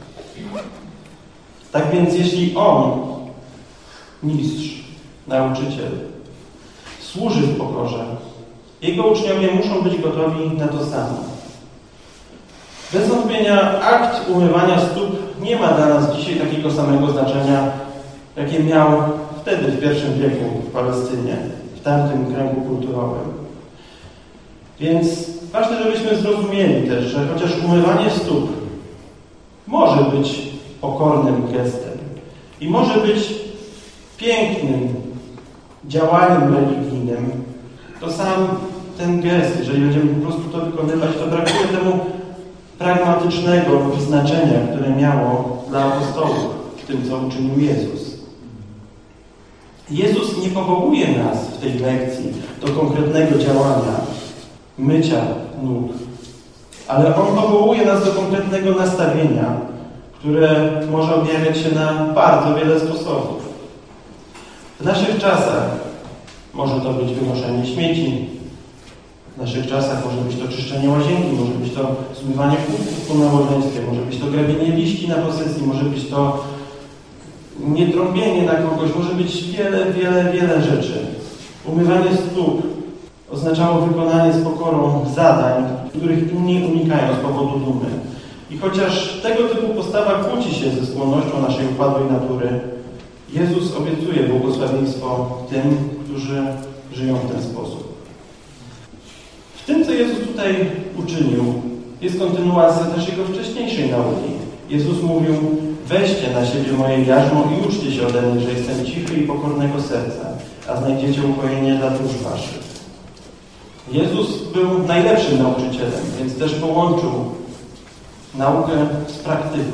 Tak więc jeśli On, mistrz, nauczyciel, służy w pokorze, Jego uczniowie muszą być gotowi na to samo. Bez wątpienia akt umywania stóp nie ma dla nas dzisiaj takiego samego znaczenia, jakie miał wtedy, w pierwszym wieku w Palestynie, w tamtym kręgu kulturowym. Więc ważne, żebyśmy zrozumieli też, że chociaż umywanie stóp może być pokornym gestem i może być pięknym działaniem religijnym, to sam ten gest, jeżeli będziemy po prostu to wykonywać, to brakuje temu pragmatycznego znaczenia, które miało dla apostołów w tym, co uczynił Jezus. Jezus nie powołuje nas w tej lekcji do konkretnego działania, mycia nóg, ale On powołuje nas do konkretnego nastawienia, które może objawiać się na bardzo wiele sposobów. W naszych czasach może to być wynoszenie śmieci, w naszych czasach może być to czyszczenie łazienki, może być to zmywanie kubków po nabożeństwie, może być to grabienie liści na posesji, może być to nietrąbienie na kogoś, może być wiele, wiele, wiele rzeczy. Umywanie stóp oznaczało wykonanie z pokorą zadań, których inni unikają z powodu dumy. I chociaż tego typu postawa kłóci się ze skłonnością naszej upadłej natury, Jezus obiecuje błogosławieństwo tym, którzy żyją w ten sposób. W tym, co Jezus tutaj uczynił, jest kontynuacja też Jego wcześniejszej nauki. Jezus mówił: weźcie na siebie moje jarzmo i uczcie się ode mnie, że jestem cichy i pokornego serca, a znajdziecie ukojenie dla dusz waszych. Jezus był najlepszym nauczycielem, więc też połączył naukę z praktyką.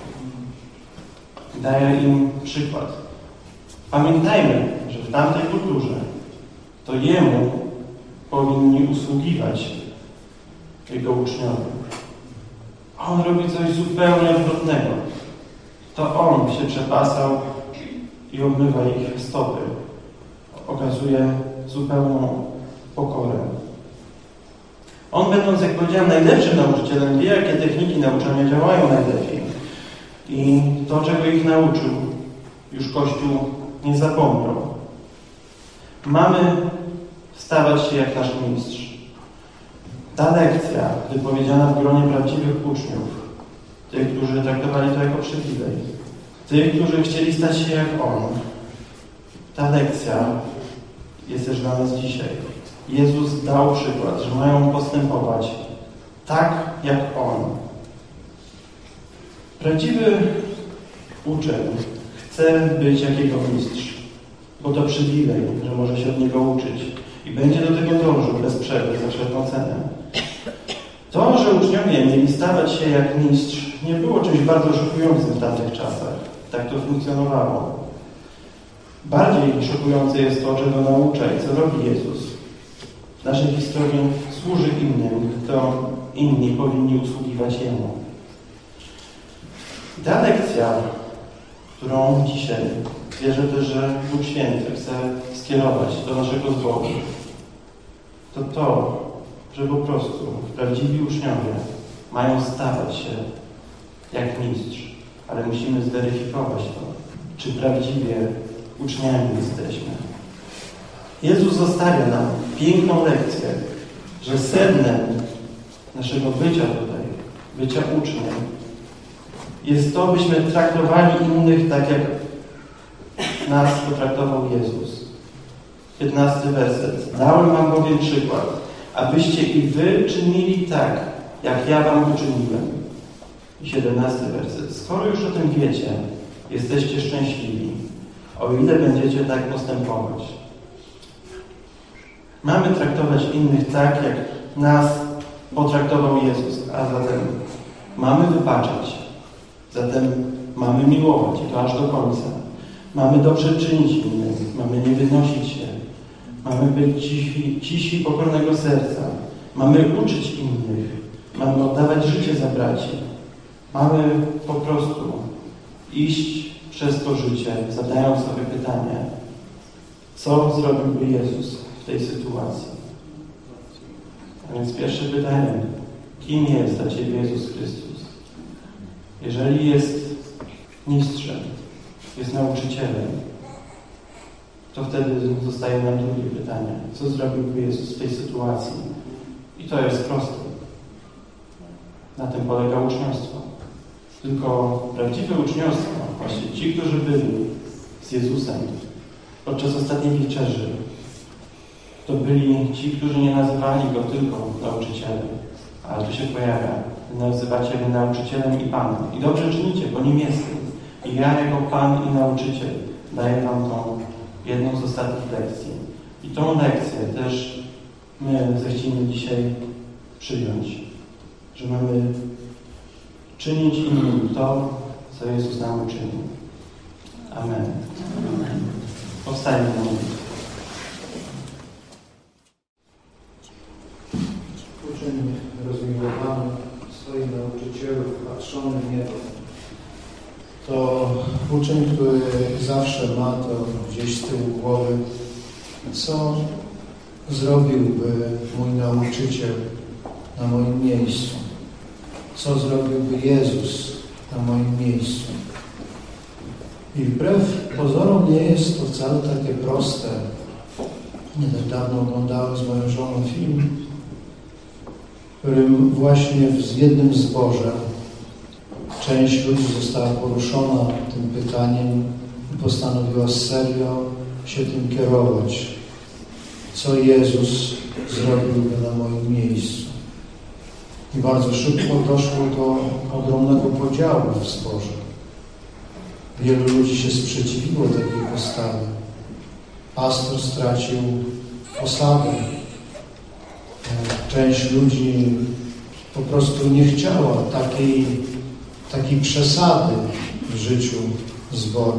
Daje im przykład. Pamiętajmy, że w tamtej kulturze to Jemu powinni usługiwać Jego uczniowie. On robi coś zupełnie odwrotnego. To On się przepasał i obmywa ich stopy. Okazuje zupełną pokorę. On, będąc, jak powiedziałem, najlepszym nauczycielem, wie, jakie techniki nauczania działają najlepiej. I to, czego ich nauczył, już Kościół nie zapomniał. Mamy stawać się jak nasz mistrz. Ta lekcja, wypowiedziana w gronie prawdziwych uczniów, tych, którzy traktowali to jako przywilej, tych, którzy chcieli stać się jak On, ta lekcja jest też dla nas dzisiaj. Jezus dał przykład, że mają postępować tak, jak On. Prawdziwy uczeń chce być jak jego mistrz, bo to przywilej, że może się od niego uczyć i będzie do tego dążył bez przerwy, za wszelką cenę. To, że uczniowie mieli stawać się jak mistrz, nie było czymś bardzo szokującym w tamtych czasach. Tak to funkcjonowało. Bardziej szokujące jest to, czego naucza i co robi Jezus. W naszej historii służy innym, to inni powinni usługiwać Jemu. Ta lekcja, którą dzisiaj wierzę też, że Bóg Święty chce skierować do naszego zboru, to to, że po prostu prawdziwi uczniowie mają stawać się jak mistrz, ale musimy zweryfikować to, czy prawdziwie uczniami jesteśmy. Jezus zostawia nam piękną lekcję, że sednem naszego bycia tutaj, bycia uczniem, jest to, byśmy traktowali innych tak, jak nas potraktował Jezus. piętnasty werset. Dałem wam bowiem przykład, abyście i wy czynili tak, jak ja wam uczyniłem. I siedemnasty werset. Skoro już o tym wiecie, jesteście szczęśliwi, o ile będziecie tak postępować. Mamy traktować innych tak, jak nas potraktował Jezus, a zatem mamy wybaczać. Zatem mamy miłować i to aż do końca. Mamy dobrze czynić innym, mamy nie wynosić się. Mamy być cisi, cisi pokornego serca. Mamy uczyć innych. Mamy oddawać życie za braci. Mamy po prostu iść przez to życie, zadając sobie pytanie, co zrobiłby Jezus w tej sytuacji. A więc pierwsze pytanie, kim jest dla Ciebie Jezus Chrystus? Jeżeli jest mistrzem, jest nauczycielem, to wtedy zostaje nam drugie pytanie. Co zrobiłby Jezus w tej sytuacji? I to jest proste. Na tym polega uczniostwo. Tylko prawdziwe uczniostwo, właśnie ci, którzy byli z Jezusem podczas ostatniej wieczerzy, to byli ci, którzy nie nazywali Go tylko nauczycielem, ale tu się pojawia. Nazywacie Go nauczycielem i Panem. I dobrze czynicie, bo nim jestem. I ja jako Pan i nauczyciel daję wam tą jedną z ostatnich lekcji. I tą lekcję też my zechcimy dzisiaj przyjąć, że mamy czynić innym to, co Jezus nam uczynił. Amen. Powstajmy na modlitwę. Uczeń rozmiłowany, swoich nauczycielów, patrzony w niebo. To uczeń, który zawsze ma to gdzieś z tyłu głowy, co zrobiłby mój nauczyciel na moim miejscu? Co zrobiłby Jezus na moim miejscu? I wbrew pozorom nie jest to wcale takie proste. Nie tak dawno oglądałem z moją żoną film, w którym właśnie w jednym zborze część ludzi została poruszona tym pytaniem i postanowiła serio się tym kierować. Co Jezus zrobiłby na moim miejscu? I bardzo szybko doszło do ogromnego podziału w zborze. Wielu ludzi się sprzeciwiło takiej postawie. Pastor stracił posadę. Część ludzi po prostu nie chciała takiej, takiej przesady w życiu zboru.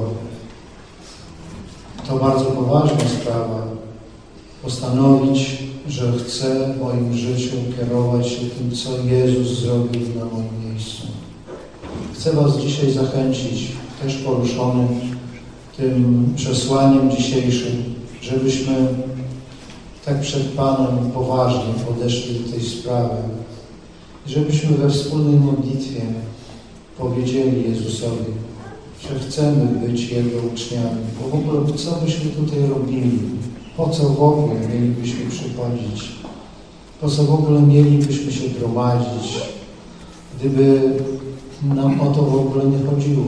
To bardzo poważna sprawa. Postanowić, że chcę w moim życiu kierować się tym, co Jezus zrobił na moim miejscu. Chcę Was dzisiaj zachęcić, też poruszony tym przesłaniem dzisiejszym, żebyśmy tak przed Panem poważnie podeszli do tej sprawy i żebyśmy we wspólnej modlitwie powiedzieli Jezusowi, że chcemy być Jego uczniami, bo w ogóle co byśmy tutaj robili? Po co w ogóle mielibyśmy przychodzić? Po co w ogóle mielibyśmy się gromadzić, gdyby nam o to w ogóle nie chodziło?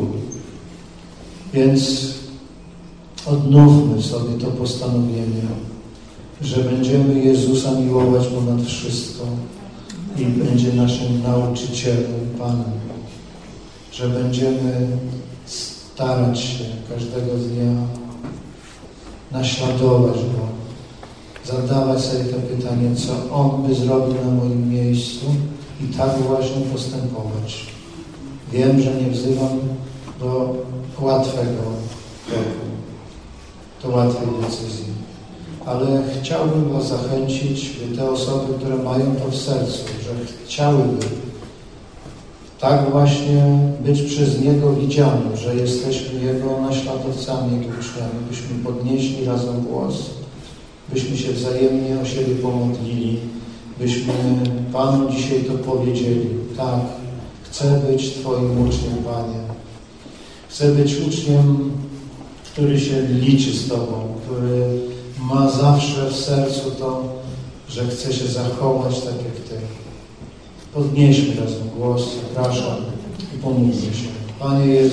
Więc odnówmy sobie to postanowienie, że będziemy Jezusa miłować ponad wszystko i będzie naszym nauczycielem i Panem. Że będziemy starać się każdego dnia naśladować Go, zadawać sobie to pytanie, co On by zrobił na moim miejscu i tak właśnie postępować. Wiem, że nie wzywam do łatwego kroku, do łatwej decyzji, ale chciałbym Was zachęcić, by te osoby, które mają to w sercu, że chciałyby tak właśnie być przez Niego widziani, że jesteśmy Jego naśladowcami, Jego uczniami, byśmy podnieśli razem głos, byśmy się wzajemnie o siebie pomodlili, byśmy Panu dzisiaj to powiedzieli. Tak, chcę być Twoim uczniem, Panie. Chcę być uczniem, który się liczy z Tobą, który ma zawsze w sercu to, że chce się zachować tak jak Ty. Podnieśmy razem głos, zapraszam i pomódlmy się. Panie Jezu,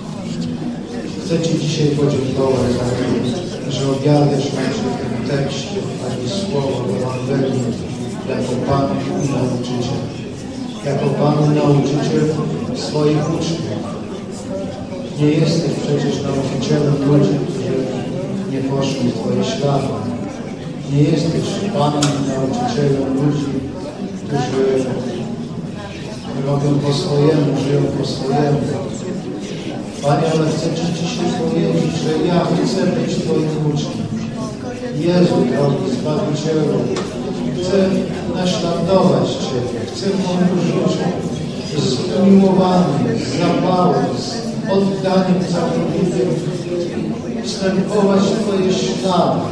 chcę Ci dzisiaj podziękować za to, że objawiasz nam się w tym tekście, Panie Słowo Ewangelii, jako Pan i nauczyciel. Jako Pan i nauczyciel swoich uczniów. Nie jesteś przecież nauczycielem ludzi, którzy nie poszli w Twoje ślady. Nie jesteś Panem i nauczycielem ludzi, którzy robią po swojemu, żyją po swojemu. Panie, ale chcę Ci dzisiaj powiedzieć, że ja chcę być Twoim uczniem. Jezu, drogi Zbawicielu, chcę naśladować Ciebie. Chcę w moim życiu z umiłowaniem, z zapałem, z oddaniem całkowitym wstępować w Twoje ślady.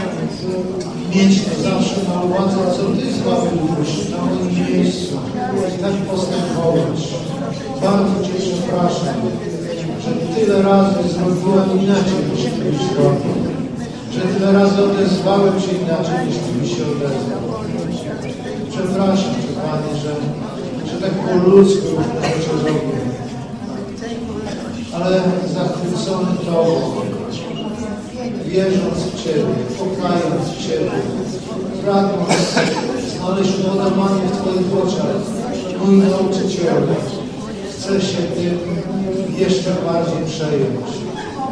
Mieć to zawsze na uwadze, co Ty zbawiłeś na moim miejscu i tak postępować. Bardzo Cię przepraszam, że tyle razy zrobiłem inaczej, niż Ty byś zrobił. Że tyle razy odezwałem się inaczej, niż Ty byś się odezwał. Przepraszam Cię, Panie, że, że tak po ludzku różne rzeczy robię. Ale zachwycony Tobą, wierząc w Ciebie, kochając Ciebie, pragnąc znaleźć uodamanie w Twoich oczach, mój nauczycielu, chcę się Tym jeszcze bardziej przejąć.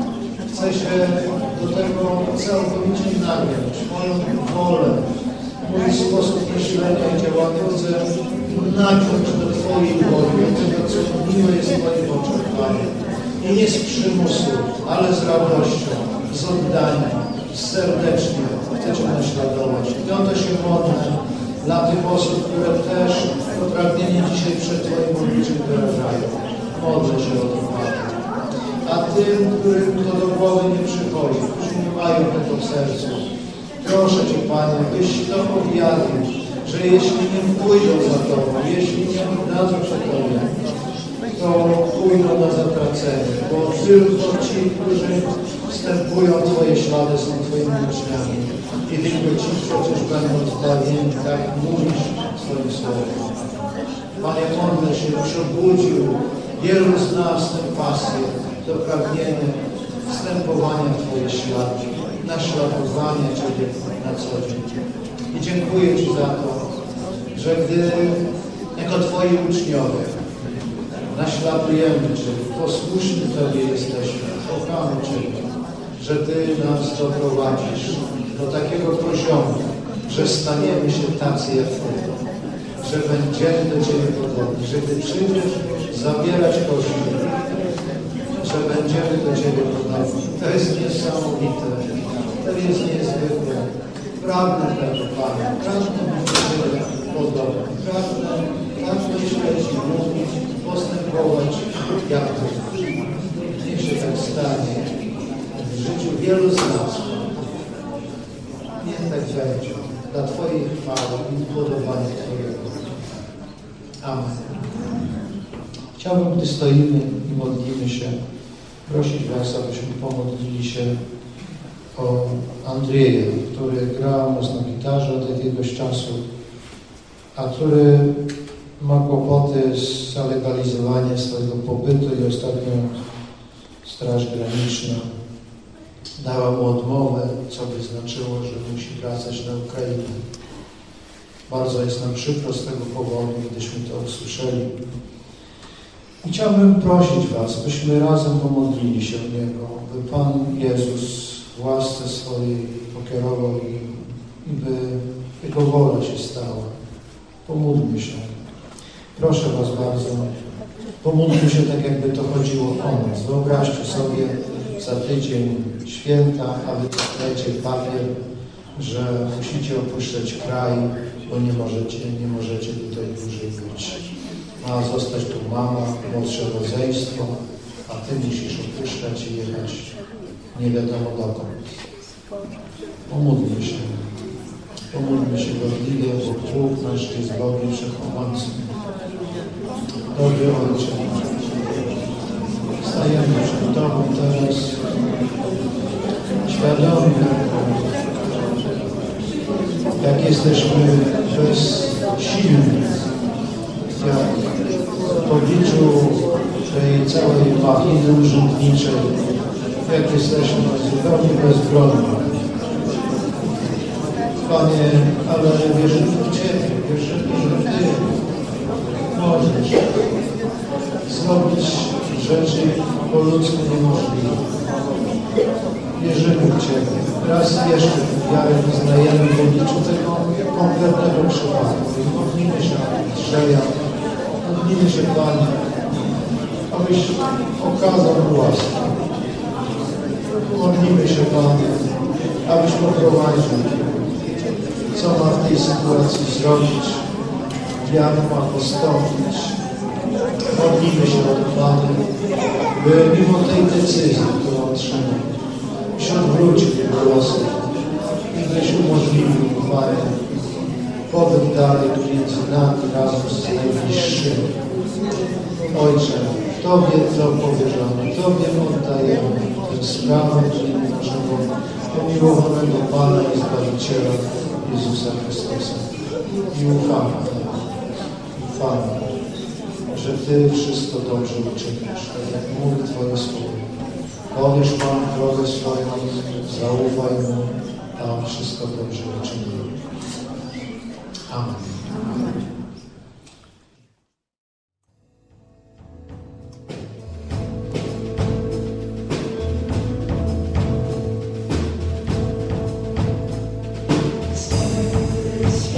Chcę się do tego całkowicie nagiąć, moją wolę, mój sposób myślenia i działania chcę nagiąć do Twojej woli, do tego, co miłe jest w Twoich oczach, Panie. I nie z przymusu, ale z radością, z oddaniem, serdecznie chcę Cię naśladować. I o to się modlę dla tych osób, które też to pragnienie dzisiaj przed Twoim obliczem wyrażają. Modlę się o to, Panie. A tym, którym to do głowy nie przychodzi, którzy nie mają tego w sercu, proszę Cię, Panie, byś to objawił, że jeśli nie pójdą za Tobą, jeśli nie oddadzą się Tobie, to pójdą na zatracenie, bo tylko ci, którzy wstępują Twoje ślady, są Twoimi uczniami. I tylko ci przecież będą zbawieni, tak mówisz w swoim słowie. Panie, modlę się, przebudził wielu z nas tę pasję do pragnienia wstępowania w Twoje ślady, naśladowania Ciebie na co dzień. I dziękuję Ci za to, że gdy jako Twoi uczniowie naśladujemy Cię, posłuszni Tobie jesteśmy, kochamy Ciebie, że Ty nas doprowadzisz do takiego poziomu, że staniemy się tacy jak Ty, że będziemy do Ciebie podobni, że Ty przyjdziesz zabierać Kościół, że będziemy do Ciebie podobni. To jest niesamowite, to jest niezwykłe. Pragnę tego, Panie, pragnę być do Ciebie podobny, pragnę, pragnę śledzić, mówić, postępować jak Ty. Niech się tak stanie w życiu wielu z nas. Niech tak będzie dla Twojej chwały i podobania Twojego. Amen. Chciałbym, gdy stoimy i modlimy się, prosić Was, abyśmy pomodlili się o Andrzeja, który gra u nas na gitarze od jakiegoś czasu, a który ma kłopoty z zalegalizowaniem swojego pobytu i ostatnio Straż Graniczna dała mu odmowę, co by znaczyło, że musi wracać na Ukrainę. Bardzo jest nam przykro z tego powodu, gdyśmy to usłyszeli. I chciałbym prosić Was, byśmy razem pomodlili się o Niego, by Pan Jezus w łasce swojej pokierował i, i by Jego wola się stała. Pomódlmy się. Proszę Was bardzo, pomódlmy się tak, jakby to chodziło o nas. Wyobraźcie sobie za tydzień święta, a wy dostajecie papier, że musicie opuszczać kraj, bo nie możecie, nie możecie tutaj dłużej być. Ma zostać tu mama, młodsze rodzeństwo, a Ty musisz opuszczać i jechać nie wiadomo dokąd. Pomódlmy się. Pomódlmy się gorliwie, bo Bóg nasz jest Bogiem Wszechmogącym. Dobry Ojcze, stajemy przed Tobą teraz świadomi, jak jesteśmy bezsilni, jak w obliczu tej całej machiny urzędniczej, jak jesteśmy zupełnie bezbronni. Panie, ale wierzymy w Ciebie, wierzymy, że Ty możesz zrobić rzeczy po ludzku niemożliwe. Wierzymy w Ciebie. Raz jeszcze tę wiarę wyznajemy w obliczu tego konkretnego przypadku. I modlimy się Andrzeja, modlimy się Panie, abyś okazał mu łaskę. Modlimy się Panie, abyś poprowadził, co ma w tej sytuacji zrobić, jak ma postąpić. Modlimy się o to, Panie, by mimo tej decyzji, którą otrzymał, byś odwrócił jego losy i byś umożliwił, Panie, pobyt dalej między nami razem z najbliższymi. Ojcze, Tobie to powierzamy, Tobie oddajemy tę sprawę naszego pomiłowanego Pana i Zbawiciela Jezusa Chrystusa. I ufamy, ufamy, że Ty wszystko dobrze uczynisz, tak jak mówi Twoje słowo. Powiesz Pan drogę swoją, zaufaj Mu, a On wszystko dobrze uczyni. Amen. Święty,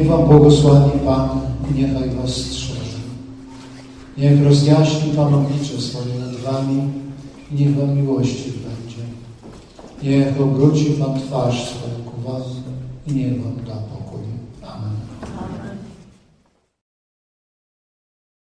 Niech wam błogosławi Pan i niechaj was strzeże. Niech rozjaśni Pan oblicze swoje nad wami i niech wam miłościw będzie. Niech obróci Pan twarz swoją ku wam i niech wam da